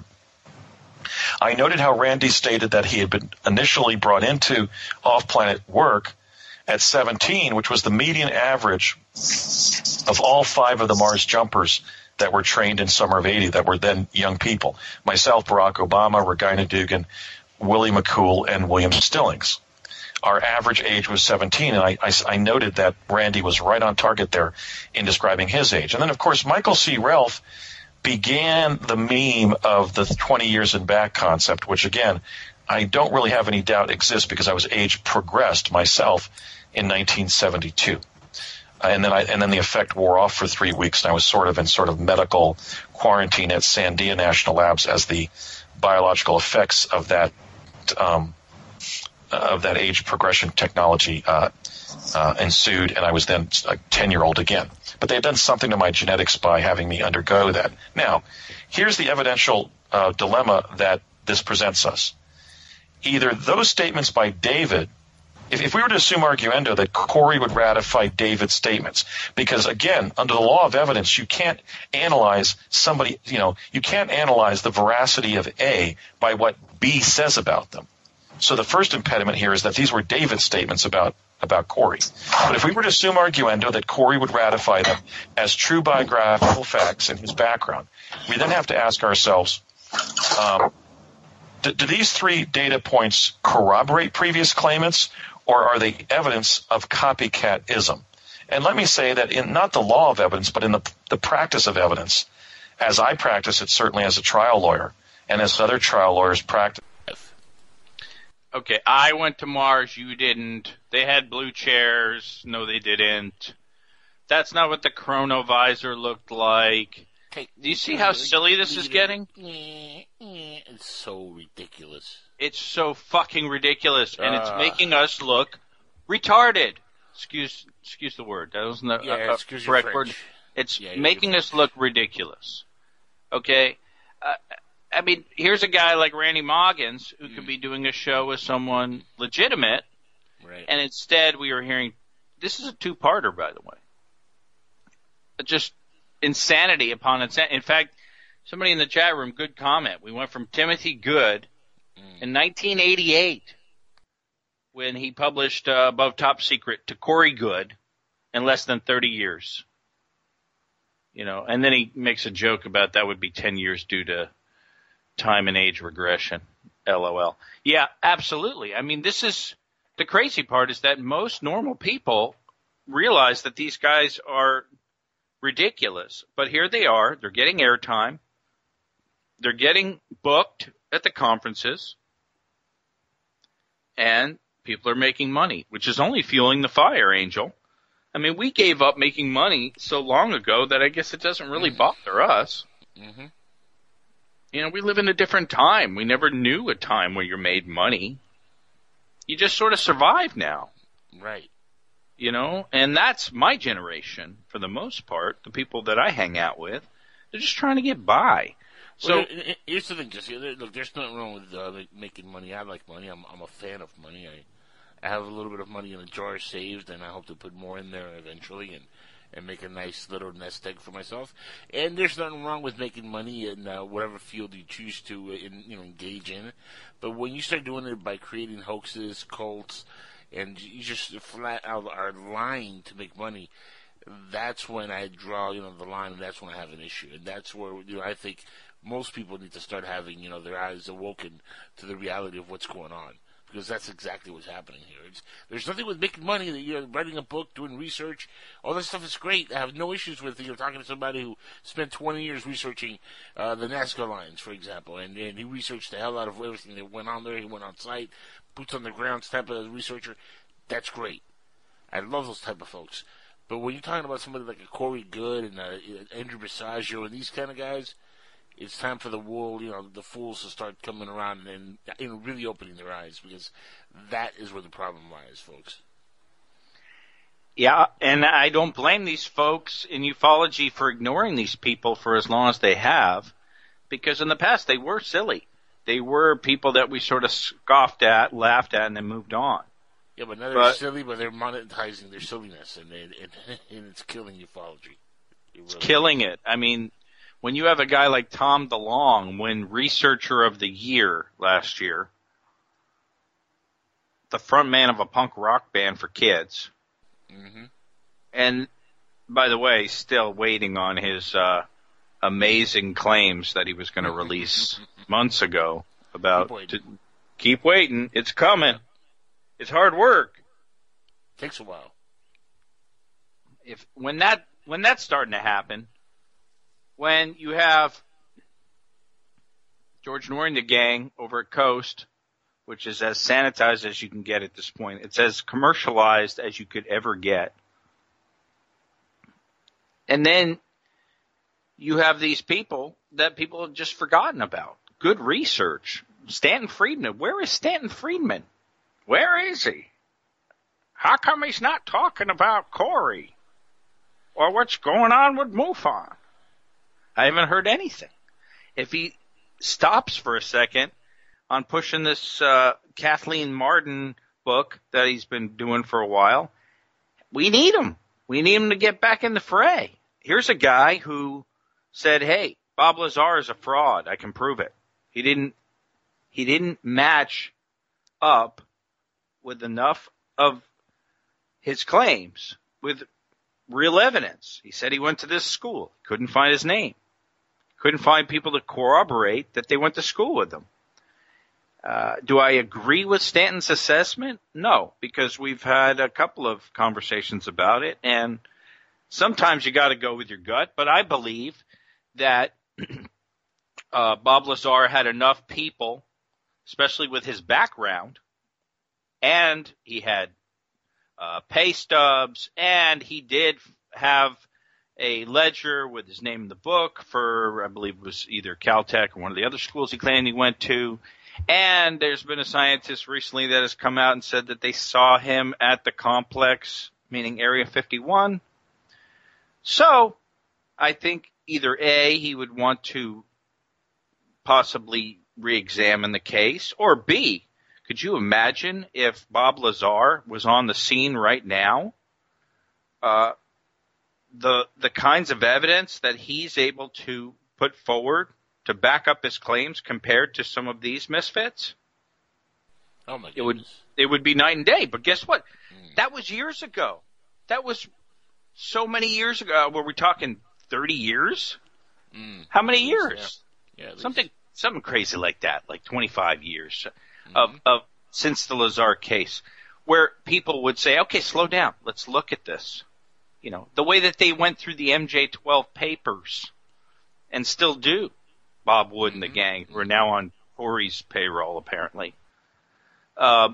I noted how Randy stated that he had been initially brought into off-planet work at seventeen, which was the median average of all five of the Mars jumpers that were trained in summer of eighty that were then young people. Myself, Barack Obama, Regina Dugan, Willie McCool, and William Stillings. Our average age was seventeen, and I, I, I noted that Randy was right on target there in describing his age. And then, of course, Michael C. Ralph began the meme of the twenty years and back concept, which, again, I don't really have any doubt exists because I was age progressed myself in nineteen seventy-two. Uh, and then I, and then the effect wore off for three weeks, and I was sort of in sort of medical quarantine at Sandia National Labs as the biological effects of that um, of that age progression technology uh, uh, ensued, and I was then a ten-year-old again. But they had done something to my genetics by having me undergo that. Now, here's the evidential uh, dilemma that this presents us. Either those statements by David, if, if we were to assume arguendo that Corey would ratify David's statements, because again, under the law of evidence, you can't analyze somebody, you know, you can't analyze the veracity of A by what B says about them. So the first impediment here is that these were David's statements about, about Corey. But if we were to assume arguendo that Corey would ratify them as true biographical facts in his background, we then have to ask ourselves, um, do, do these three data points corroborate previous claimants, or are they evidence of copycatism? And let me say that in not the law of evidence, but in the, the practice of evidence, as I practice it certainly as a trial lawyer, and as other trial lawyers practice. Okay, I went to Mars, you didn't. They had blue chairs. No, they didn't. That's not what the chronovisor looked like. Okay, do you see how silly this is getting? It's so ridiculous. It's so fucking ridiculous, and Uh. it's making us look retarded. Excuse excuse the word. That wasn't the Yeah, uh, excuse your correct French. word. It's Yeah, making us look ridiculous. Okay? Uh, I mean, here's a guy like Randy Moggins who could be doing a show with someone legitimate, Right. and instead we are hearing, this is a two-parter, by the way. Just insanity upon insanity. In fact, somebody in the chat room, good comment. We went from Timothy Good mm. in nineteen eighty-eight when he published uh, Above Top Secret to Corey Good in less than thirty years. You know, and then he makes a joke about that would be ten years due to time and age regression. LOL. Yeah, absolutely. I mean, this is the crazy part is that most normal people realize that these guys are ridiculous. But here they are. They're getting airtime. They're getting booked at the conferences. And people are making money, which is only fueling the fire, Angel. I mean, we gave up making money so long ago that I guess it doesn't really bother us. Mm-hmm. You know, we live in a different time. We never knew a time where you made money. You just sort of survive now. Right. You know, and that's my generation for the most part. The people that I hang out with, they're just trying to get by. So well, here's the thing, Jesse. Look, there's nothing wrong with uh, making money. I like money. I'm, I'm a fan of money. I, I have a little bit of money in a jar saved, and I hope to put more in there eventually, and and make a nice little nest egg for myself. And there's nothing wrong with making money in uh, whatever field you choose to, in, you know, engage in. But when you start doing it by creating hoaxes, cults, and you just flat out are lying to make money, that's when I draw, you know, the line, and that's when I have an issue. And that's where, you know, I think most people need to start having, you know, their eyes awoken to the reality of what's going on. Because that's exactly what's happening here. It's, there's nothing with making money, that you're writing a book, doing research, all that stuff is great. I have no issues with, you know, talking to somebody who spent twenty years researching uh, the NASCAR lines, for example, and, and he researched the hell out of everything that went on there. He went on site, boots on the ground type of researcher. That's great. I love those type of folks. But when you're talking about somebody like a Corey Good and uh, Andrew Basiago and these kind of guys, it's time for the wool, you know, the fools to start coming around and, you know, really opening their eyes, because that is where the problem lies, folks. Yeah, and I don't blame these folks in ufology for ignoring these people for as long as they have, because in the past they were silly. They were people that we sort of scoffed at, laughed at, and then moved on. Yeah, but now they're but, silly, but they're monetizing their silliness, and, they, and, and it's killing ufology. It really it's killing is. it. I mean, when you have a guy like Tom DeLonge win Researcher of the Year last year, the front man of a punk rock band for kids, mm-hmm. and by the way, still waiting on his uh, amazing claims that he was going to release months ago about keep waiting. To, keep waiting, it's coming, it's hard work, takes a while. If when that when that's starting to happen. When you have George Noory and the gang over at Coast, which is as sanitized as you can get at this point, it's as commercialized as you could ever get. And then you have these people that people have just forgotten about. Good research. Stanton Friedman. Where is Stanton Friedman? Where is he? How come he's not talking about Corey? Or what's going on with MUFON? I haven't heard anything. If he stops for a second on pushing this uh, Kathleen Martin book that he's been doing for a while, we need him. We need him to get back in the fray. Here's a guy who said, hey, Bob Lazar is a fraud. I can prove it. He didn't, he didn't match up with enough of his claims with real evidence. He said he went to this school. Couldn't find his name. Couldn't find people to corroborate that they went to school with him. Uh, do I agree with Stanton's assessment? No, because we've had a couple of conversations about it, and sometimes you got to go with your gut, but I believe that uh, Bob Lazar had enough people, especially with his background, and he had uh, pay stubs, and he did have a ledger with his name in the book for, I believe it was either Caltech or one of the other schools he claimed he went to. And there's been a scientist recently that has come out and said that they saw him at the complex, meaning Area fifty-one. So I think either A, he would want to possibly re-examine the case, or B, could you imagine if Bob Lazar was on the scene right now? Uh, the the kinds of evidence that he's able to put forward to back up his claims compared to some of these misfits? Oh my goodness. It would it would be night and day. But guess what? Mm. That was years ago. That was so many years ago. Were we talking thirty years? Mm. How many years? Yeah. Yeah, something something crazy like that, like twenty-five years mm-hmm. of of since the Lazar case, where people would say, "Okay, slow down. Let's look at this." You know, the way that they went through the M J twelve papers and still do. Bob Wood and the gang, who are now on Corey's payroll, apparently. Uh,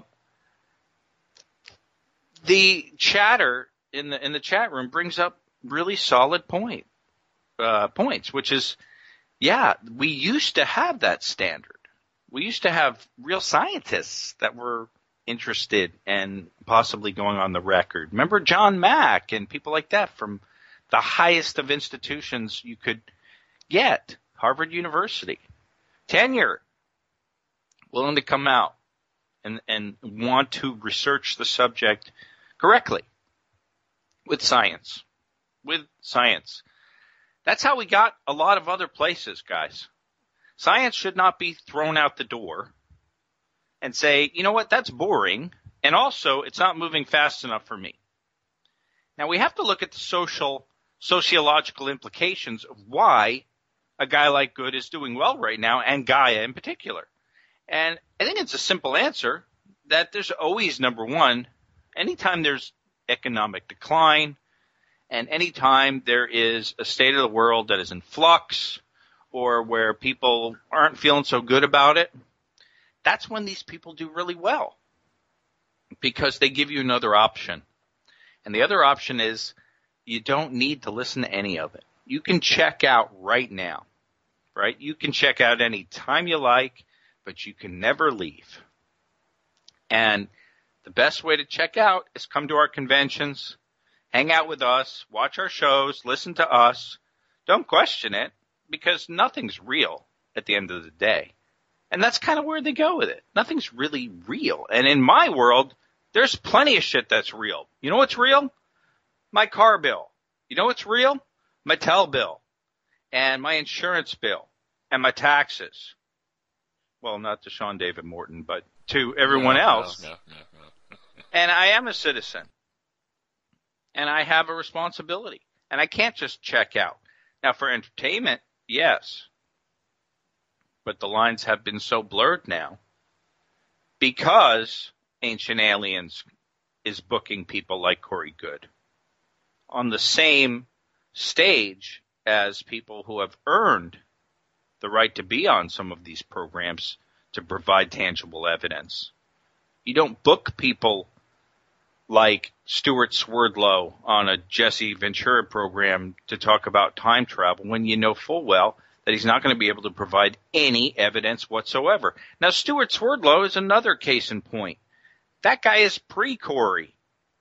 the chatter in the in the chat room brings up really solid point uh, points, which is, yeah, we used to have that standard. We used to have real scientists that were interested and possibly going on the record. Remember John Mack and people like that from the highest of institutions you could get, Harvard University. Tenure, willing to come out and, and want to research the subject correctly with science. With science. That's how we got a lot of other places, guys. Science should not be thrown out the door and say, you know what, that's boring, and also it's not moving fast enough for me. Now, we have to look at the social, sociological implications of why a guy like Good is doing well right now, and Gaia in particular. And I think it's a simple answer that there's always, number one, anytime there's economic decline and anytime there is a state of the world that is in flux or where people aren't feeling so good about it, that's when these people do really well because they give you another option. And the other option is you don't need to listen to any of it. You can check out right now, right? You can check out any time you like, but you can never leave. And the best way to check out is come to our conventions, hang out with us, watch our shows, listen to us. Don't question it because nothing's real at the end of the day. And that's kind of where they go with it. Nothing's really real. And in my world, there's plenty of shit that's real. You know what's real? My car bill. You know what's real? My tel bill and my insurance bill and my taxes. Well, not to Sean David Morton, but to everyone no, else. No, no, no, no. And I am a citizen. And I have a responsibility. And I can't just check out. Now, for entertainment, yes. But the lines have been so blurred now because Ancient Aliens is booking people like Corey Goode on the same stage as people who have earned the right to be on some of these programs to provide tangible evidence. You don't book people like Stuart Swerdlow on a Jesse Ventura program to talk about time travel when you know full well that he's not going to be able to provide any evidence whatsoever. Now, Stuart Swerdlow is another case in point. That guy is pre-Corey.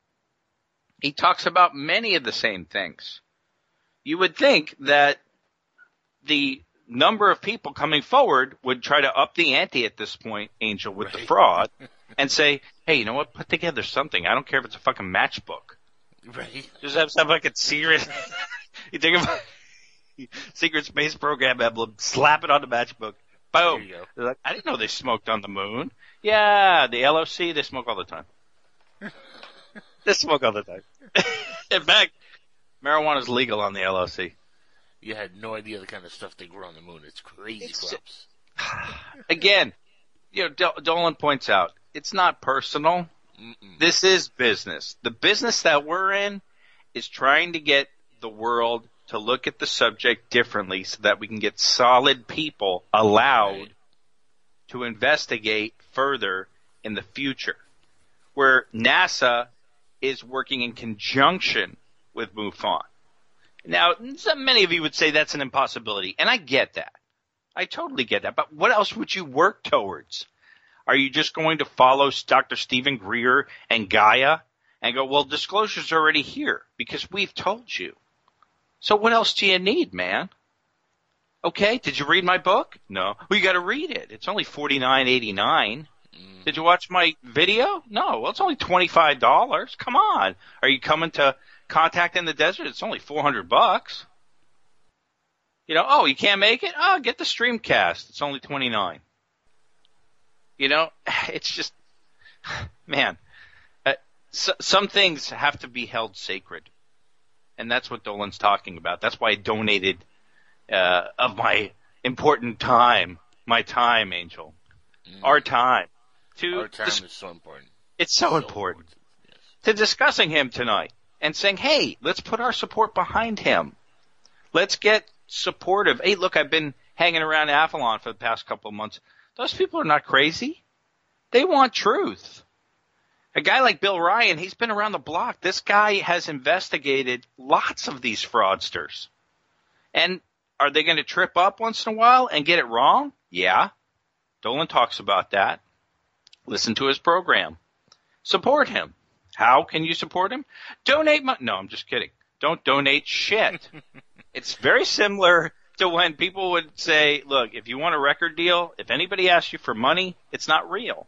He talks about many of the same things. You would think that the number of people coming forward would try to up the ante at this point, Angel, with right. the fraud, and say, hey, you know what, put together something. I don't care if it's a fucking matchbook. Right. Just have some fucking secret, you think about secret space program emblem, slap it on the matchbook. Boom. They're like, I didn't know they smoked on the moon. Yeah, the L O C, they smoke all the time. They smoke all the time. In fact, marijuana is legal on the L O C. You had no idea the kind of stuff they grow on the moon. It's crazy It's, crops. Again, you know, Dol- Dolan points out, it's not personal. Mm-mm. This is business. The business that we're in is trying to get the world to look at the subject differently so that we can get solid people allowed right. to investigate further in the future, where NASA is working in conjunction with MUFON. Now, many of you would say that's an impossibility, and I get that. I totally get that. But what else would you work towards? Are you just going to follow Doctor Stephen Greer and Gaia and go, well, disclosure's already here because we've told you. So what else do you need, man? Okay, did you read my book? No. Well, you got to read it. It's only forty-nine eighty-nine. Mm. Did you watch my video? No. Well, it's only twenty-five dollars. Come on. Are you coming to Contact in the Desert? It's only four hundred bucks. You know, oh, you can't make it? Oh, get the Streamcast. It's only twenty-nine. You know, it's just, man, uh, so, some things have to be held sacred. And that's what Dolan's talking about. That's why I donated uh, of my important time, my time, Angel, mm. our time. To our time dis- is so important. It's so, so important. important. Yes. To discussing him tonight and saying, hey, let's put our support behind him. Let's get supportive. Hey, look, I've been hanging around Avalon for the past couple of months. Those people are not crazy. They want truth. A guy like Bill Ryan, he's been around the block. This guy has investigated lots of these fraudsters. And are they going to trip up once in a while and get it wrong? Yeah. Dolan talks about that. Listen to his program. Support him. How can you support him? Donate money. No, I'm just kidding. Don't donate shit. It's very similar to when people would say, look, if you want a record deal, if anybody asks you for money, it's not real.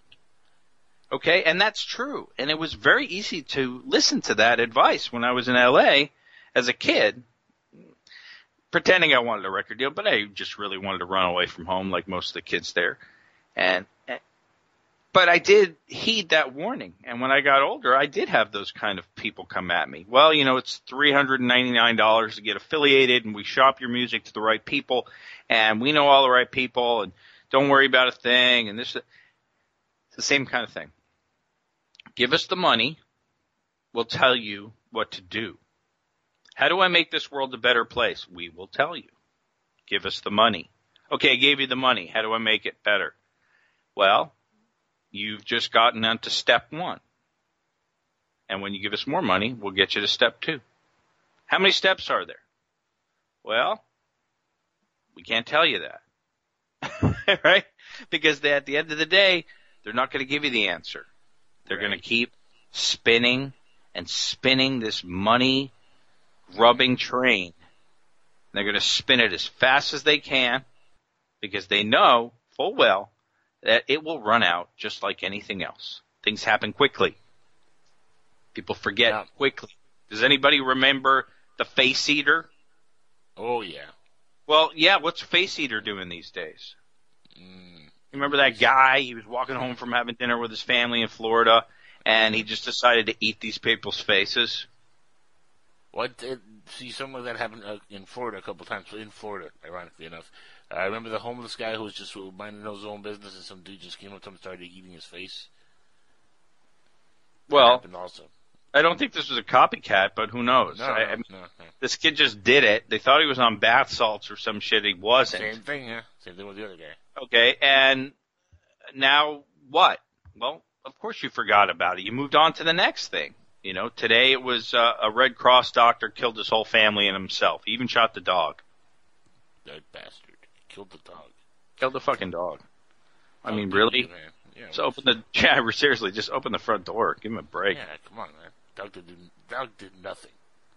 Okay, and that's true. And it was very easy to listen to that advice when I was in L A as a kid, pretending I wanted a record deal, but I just really wanted to run away from home like most of the kids there. And but I did heed that warning. And when I got older, I did have those kind of people come at me. Well, you know, it's three hundred ninety-nine dollars to get affiliated, and we shop your music to the right people, and we know all the right people, and don't worry about a thing, and this. It's the same kind of thing. Give us the money. We'll tell you what to do. How do I make this world a better place? We will tell you. Give us the money. Okay, I gave you the money. How do I make it better? Well, you've just gotten onto step one. And when you give us more money, we'll get you to step two. How many steps are there? Well, we can't tell you that. Right? Because they, at the end of the day, they're not going to give you the answer. They're right. going to keep spinning and spinning this money-grubbing train. They're going to spin it as fast as they can because they know full well that it will run out just like anything else. Things happen quickly. People forget yeah. quickly. Does anybody remember the Face Eater? Oh, yeah. Well, yeah, what's Face Eater doing these days? Mm. You remember that guy? He was walking home from having dinner with his family in Florida, and he just decided to eat these people's faces. What? Did, see, something like that happened uh, in Florida a couple times. In Florida, ironically enough. Uh, I remember the homeless guy who was just minding his own business, and some dude just came up to him and started eating his face. That well, happened also. I don't think this was a copycat, but who knows? No, I, no, I mean, no, no. This kid just did it. They thought he was on bath salts or some shit. He wasn't. Same thing, yeah. Same thing with the other guy. Okay, and now what? Well, of course you forgot about it. You moved on to the next thing. You know, today it was uh, a Red Cross doctor killed his whole family and himself. He even shot the dog. That bastard. Killed the dog. Killed the fucking dog. I dog mean, really? You, man. Yeah, just open the, yeah, seriously, just open the front door. Give him a break. Yeah, come on, man. Dog did, dog did nothing.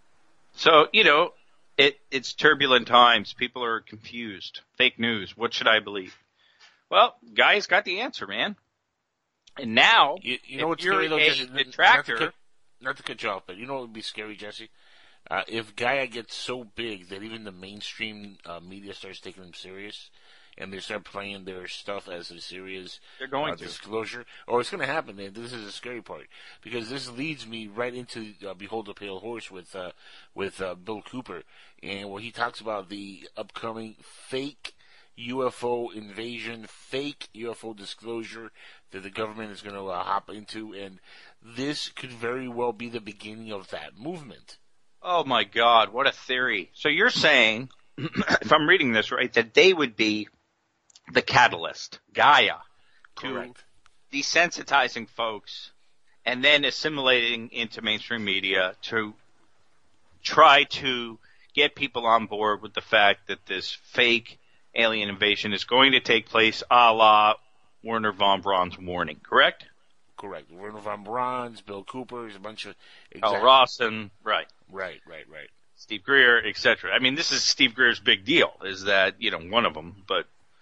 So, you know, it it's turbulent times. People are confused. Fake news. What should I believe? Well, guy's got the answer, man. And now, you, you know what's you're scary, though, a Jesse? detractor. Not to, cut, not to cut you off, but you know what would be scary, Jesse? Uh, if Gaia gets so big that even the mainstream uh, media starts taking them serious, and they start playing their stuff as a serious They're going uh, to. disclosure, or it's going to happen. And this is the scary part, because this leads me right into uh, Behold the Pale Horse with uh, with uh, Bill Cooper, and where he talks about the upcoming fake U F O invasion, fake U F O disclosure that the government is going to uh, hop into, and this could very well be the beginning of that movement. Oh my God, what a theory. So you're saying, if I'm reading this right, that they would be the catalyst, Gaia, Correct. to desensitizing folks and then assimilating into mainstream media to try to get people on board with the fact that this fake alien invasion is going to take place a la Werner von Braun's warning, correct? Correct. Werner von Braun's, Bill Cooper's, a bunch of... Exactly. Al Rawson, right. Right, right, right. Steve Greer, et cetera. I mean, this is Steve Greer's big deal, is that, you know, one of them, but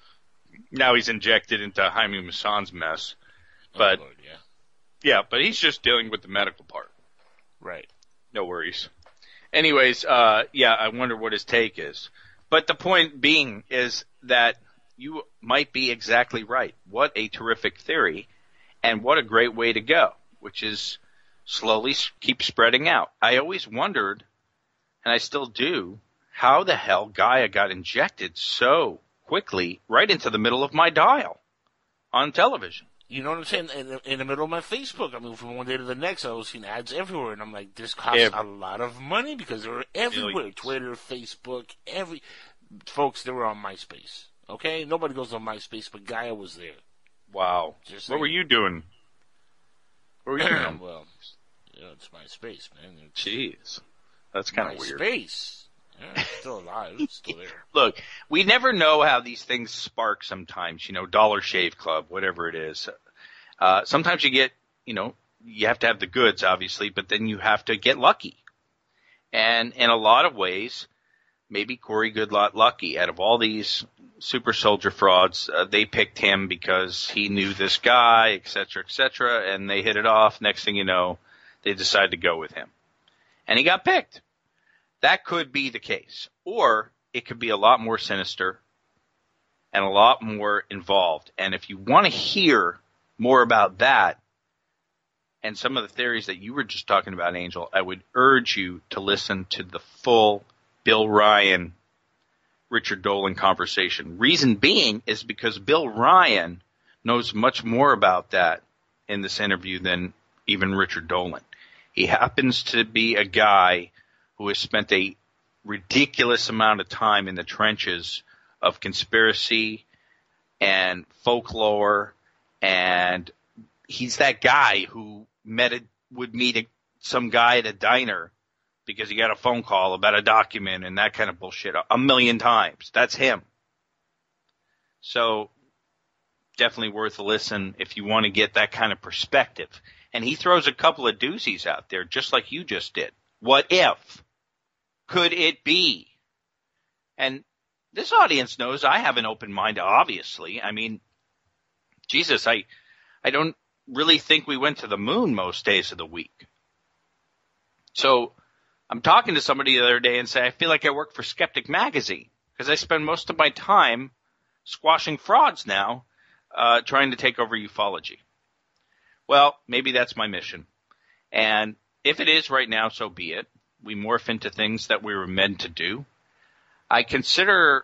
now he's injected into Jaime Maussan's mess. But, oh, Lord, yeah. Yeah, but he's just dealing with the medical part. Right. No worries. Anyways, uh, yeah, I wonder what his take is. But the point being is that you might be exactly right. What a terrific theory, and what a great way to go, which is slowly keep spreading out. I always wondered, and I still do, how the hell Gaia got injected so quickly right into the middle of my dial on television. You know what I'm saying? In, in the middle of my Facebook, I mean, from one day to the next, I was seeing ads everywhere, and I'm like, this costs Every- a lot of money because they're everywhere. Millions. Twitter, Facebook, every... Folks, they were on MySpace, okay? Nobody goes on MySpace, but Gaia was there. Wow. Just what saying. were you doing? What were you doing? Well, you know, it's MySpace, man. It's Jeez. That's kind of weird. MySpace. Yeah, it's still alive. It's still there. Look, we never know how these things spark sometimes, you know, Dollar Shave Club, whatever it is. Uh, sometimes you get, you know, you have to have the goods, obviously, but then you have to get lucky. And in a lot of ways, maybe Corey Goodlot lucky. Out of all these super soldier frauds, uh, they picked him because he knew this guy, et cetera, et cetera, and they hit it off. Next thing you know, they decided to go with him. And he got picked. That could be the case. Or it could be a lot more sinister and a lot more involved. And if you want to hear more about that and some of the theories that you were just talking about, Angel, I would urge you to listen to the full Bill Ryan, Richard Dolan conversation. Reason being is because Bill Ryan knows much more about that in this interview than even Richard Dolan. He happens to be a guy who has spent a ridiculous amount of time in the trenches of conspiracy and folklore, and he's that guy who met a, would meet a, some guy at a diner because he got a phone call about a document and that kind of bullshit a, a million times. That's him. So definitely worth a listen if you want to get that kind of perspective. And he throws a couple of doozies out there, just like you just did. What if? Could it be? And this audience knows I have an open mind, obviously. I mean, Jesus, I, I don't really think we went to the moon most days of the week. So I'm talking to somebody the other day and say, I feel like I work for Skeptic Magazine because I spend most of my time squashing frauds now, uh, trying to take over ufology. Well, maybe that's my mission. And if it is right now, so be it. We morph into things that we were meant to do. I consider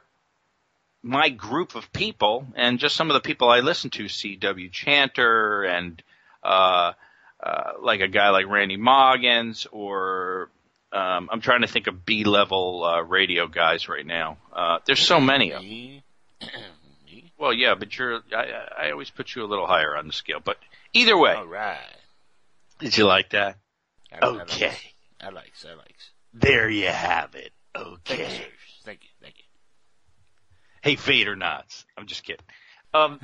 my group of people, and just some of the people I listen to, C W Chanter and uh, uh, like a guy like Randy Moggins, or um, I'm trying to think of B-level uh, radio guys right now. Uh, there's so many of them. Well, yeah, but you're I, I always put you a little higher on the scale. But either way. All right. Did you like that? I, okay. I likes. I likes. There you have it. Okay. Thank you, thank you. Thank you. Hey, Vader nods. I'm just kidding. Um,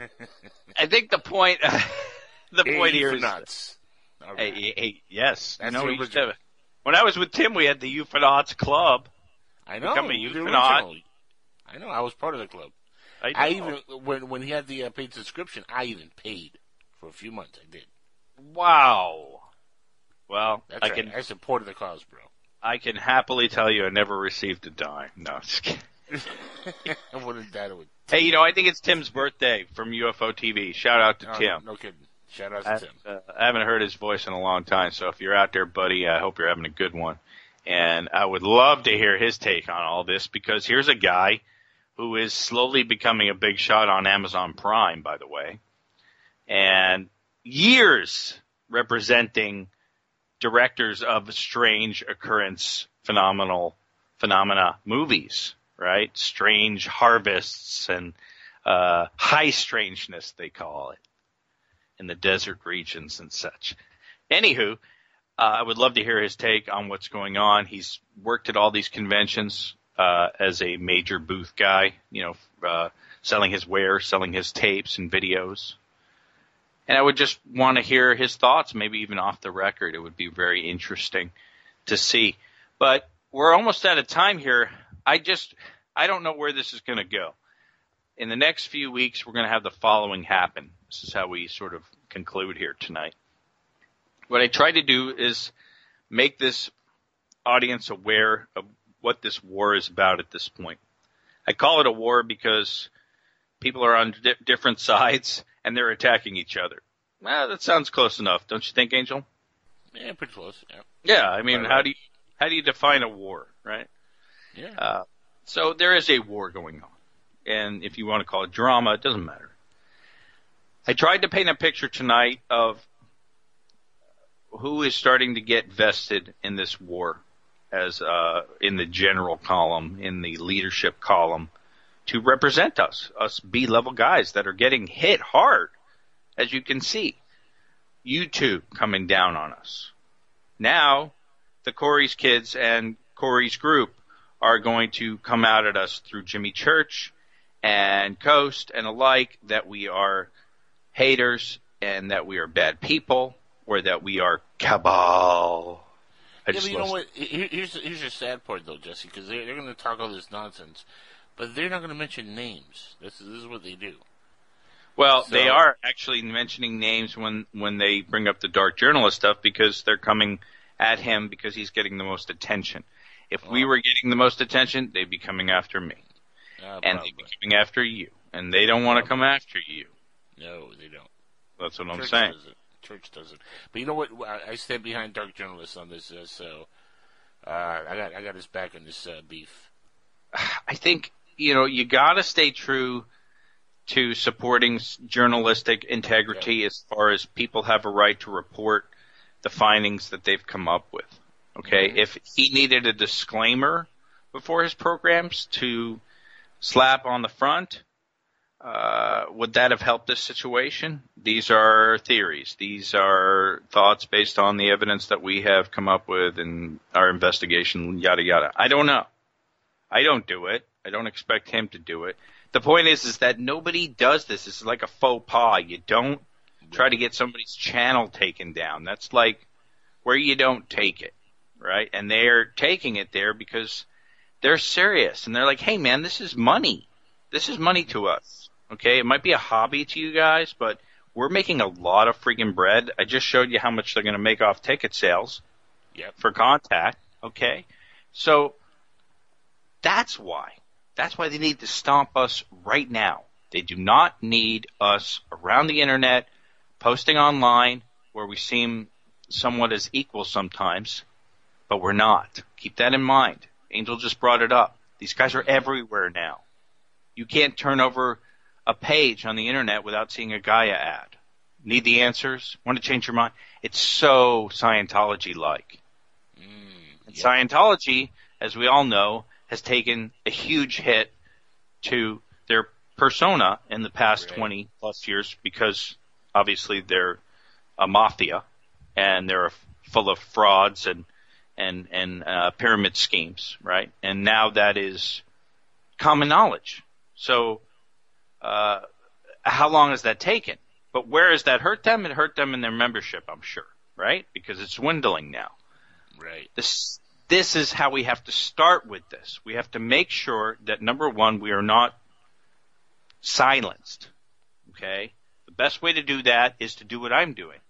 I think the point, uh, the hey, point here is, nuts. Hey, hey, hey, yes. That's no, the we used original. to, when I was with Tim, we had the Ufonauts Club. I know. Become a the Ufonaut. original. I know. I was part of the club. I, I even when when he had the uh, paid subscription, I even paid for a few months. I did. Wow. Well, That's I right. can. I supported the cause, bro. I can happily tell you, I never received a dime. No, I'm just kidding. I wouldn't that would. Hey, you know, I think it's Tim's birthday from U F O T V. Shout out to No, Tim. No kidding. Shout out to I, Tim. uh, I haven't heard his voice in a long time, so if you're out there, buddy, I hope you're having a good one. And I would love to hear his take on all this, because here's a guy who is slowly becoming a big shot on Amazon Prime, by the way, and years representing directors of strange occurrence, phenomenal phenomena movies, right? Strange harvests and uh, high strangeness, they call it, in the desert regions and such. Anywho, uh, I would love to hear his take on what's going on. He's worked at all these conventions uh, as a major booth guy, you know, uh, selling his wares, selling his tapes and videos. And I would just want to hear his thoughts, maybe even off the record. It would be very interesting to see. But we're almost out of time here. I just, I don't know where this is going to go. In the next few weeks, we're going to have the following happen. This is how we sort of conclude here tonight. What I try to do is make this audience aware of what this war is about at this point. I call it a war because people are on di- different sides and they're attacking each other. Well, that sounds close enough, don't you think, Angel? Yeah, pretty close. Yeah. Yeah, I mean, Right, how right. do you how do you define a war, right? Yeah. Uh, so there is a war going on, and if you want to call it drama, it doesn't matter. I tried to paint a picture tonight of who is starting to get vested in this war, as uh, in the general column, in the leadership column, to represent us, us B-level guys that are getting hit hard, as you can see. YouTube coming down on us. Now, the Corey's kids and Corey's group are going to come out at us through Jimmy Church and Coast and alike, that we are haters and that we are bad people, or that we are cabal. I Yeah, just but you know lost- what? Here- Here's here's your sad part, though, Jesse, because they're, they're going to talk all this nonsense, but they're not going to mention names. This is this is what they do. Well, So- they are actually mentioning names when, when they bring up the dark journalist stuff, because they're coming at him because he's getting the most attention. If we were getting the most attention, they'd be coming after me. Uh, and they'd be coming after you. And they don't want to come after you. No, they don't. That's what I'm Church saying. Does it. Church does it. But you know what? I I stand behind Dark Journalists on this, uh, so uh, I got I got his back on this uh, beef. I think, you know, you got to stay true to supporting journalistic integrity yeah. as far as people have a right to report the findings that they've come up with. Okay? Mm-hmm. If he needed a disclaimer before his programs to slap on the front, uh, would that have helped this situation? These are theories. These are thoughts based on the evidence that we have come up with in our investigation, yada, yada. I don't know. I don't do it. I don't expect him to do it. The point is, is that nobody does this. It's like a faux pas. You don't try to get somebody's channel taken down. That's like where you don't take it, right? And they're taking it there because they're serious. And they're like, hey, man, this is money. This is money to us, okay? It might be a hobby to you guys, but we're making a lot of freaking bread. I just showed you how much they're going to make off ticket sales yep. for Contact, okay? So that's why. That's why they need to stomp us right now. They do not need us around the internet, posting online, where we seem somewhat as equal sometimes, but we're not. Keep that in mind. Angel just brought it up. These guys are everywhere now. You can't turn over a page on the internet without seeing a Gaia ad. Need the answers? Want to change your mind? It's so Scientology-like. Mm, and yeah. Scientology, as we all know, has taken a huge hit to their persona in the past right. twenty plus years because obviously they're a mafia and they're full of frauds and and and uh, pyramid schemes, right? And now that is common knowledge. So uh, how long has that taken? But where has that hurt them? It hurt them in their membership, I'm sure, right? Because it's dwindling now. Right. This This is how we have to start with this. We have to make sure that, number one, we are not silenced, okay? The best way to do that is to do what I'm doing.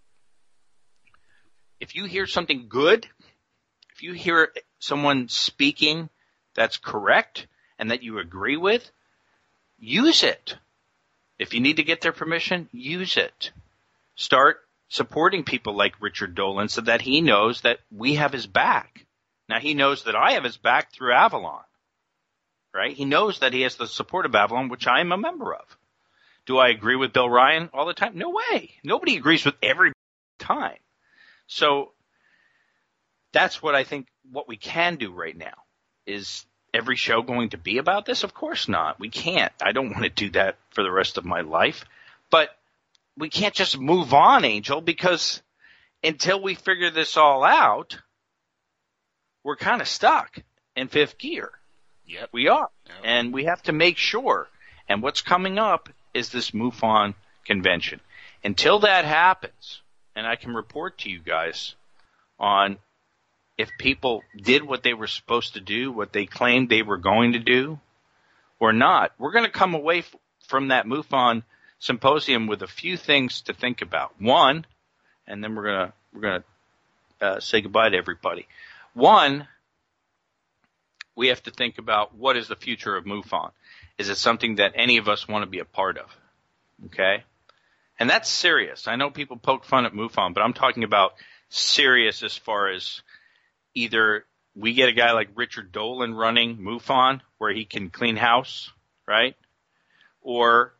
If you hear something good, if you hear someone speaking that's correct and that you agree with, use it. If you need to get their permission, use it. Start supporting people like Richard Dolan so that he knows that we have his back. Now, he knows that I have his back through Avalon, right? He knows that he has the support of Avalon, which I am a member of. Do I agree with Bill Ryan all the time? No way. Nobody agrees with every time. So that's what I think what we can do right now. Is every show going to be about this? Of course not. We can't. I don't want to do that for the rest of my life. But we can't just move on, Angel, because until we figure this all out, we're kind of stuck in fifth gear. Yep. We are. Yep. And we have to make sure. And what's coming up is this MUFON convention. Until that happens, and I can report to you guys on if people did what they were supposed to do, what they claimed they were going to do, or not, we're going to come away f- from that MUFON symposium with a few things to think about. One, and then we're going to we're going to uh, say goodbye to everybody. One, we have to think about what is the future of MUFON. Is it something that any of us want to be a part of? Okay? And that's serious. I know people poke fun at MUFON, but I'm talking about serious as far as either we get a guy like Richard Dolan running MUFON where he can clean house, right? Or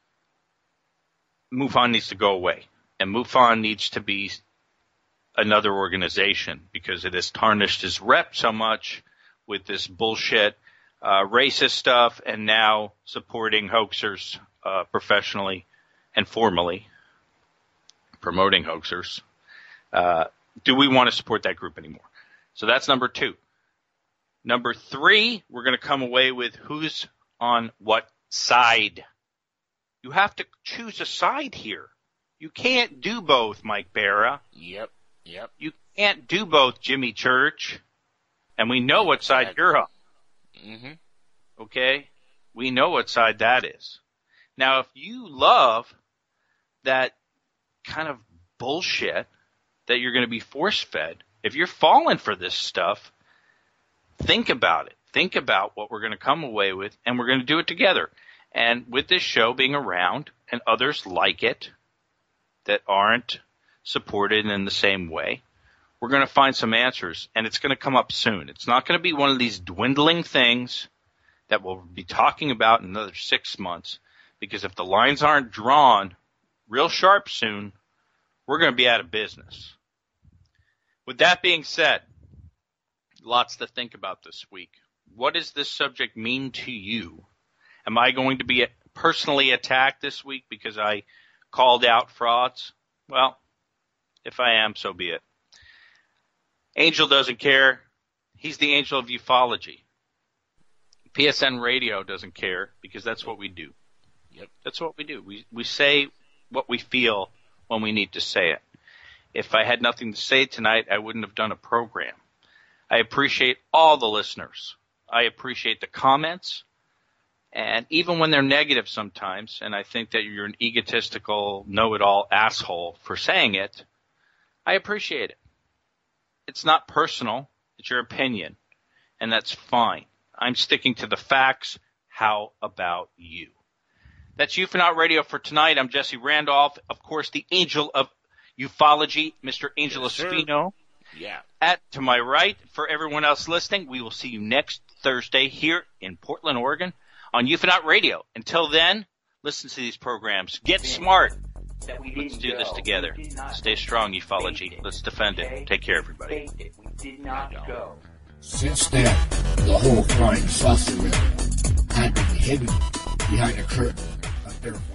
MUFON needs to go away. And MUFON needs to be another organization because it has tarnished his rep so much with this bullshit uh, racist stuff and now supporting hoaxers uh, professionally and formally, promoting hoaxers. Uh, do we want to support that group anymore? So that's number two. Number three, we're going to come away with who's on what side. You have to choose a side here. You can't do both, Mike Barra. Yep, yep. You can't do both, Jimmy Church. And we know what side you're on. Mm-hmm. Okay? We know what side that is. Now, if you love that kind of bullshit that you're going to be force-fed, if you're falling for this stuff, think about it. Think about what we're going to come away with, and we're going to do it together. And with this show being around and others like it, that aren't supported in the same way. We're going to find some answers, and it's going to come up soon. It's not going to be one of these dwindling things that we'll be talking about in another six months, because if the lines aren't drawn real sharp soon, we're going to be out of business. With that being said, lots to think about this week. What does this subject mean to you? Am I going to be personally attacked this week because I called out frauds? Well, if I am, so be it. Angel doesn't care. He's the angel of ufology. P S N Radio doesn't care because that's what we do. Yep. That's what we do. We we say what we feel when we need to say it. If I had nothing to say tonight, I wouldn't have done a program. I appreciate all the listeners. I appreciate the comments. And even when they're negative sometimes, and I think that you're an egotistical, know-it-all asshole for saying it, I appreciate it. It's not personal. It's your opinion. And that's fine. I'm sticking to the facts. How about you? That's Ufonaut Radio for tonight. I'm Jesse Randolph. Of course, the angel of ufology, Mister Angelo Yes, sir. Spino. Yeah. At to my right, for everyone else listening, we will see you next Thursday here in Portland, Oregon on Ufonaut Radio. Until then, listen to these programs. Get smart. Let's do this together. Stay strong, ufology. Let's defend it. Take care, everybody. Since then, the whole flying saucer had been hidden behind a curtain of their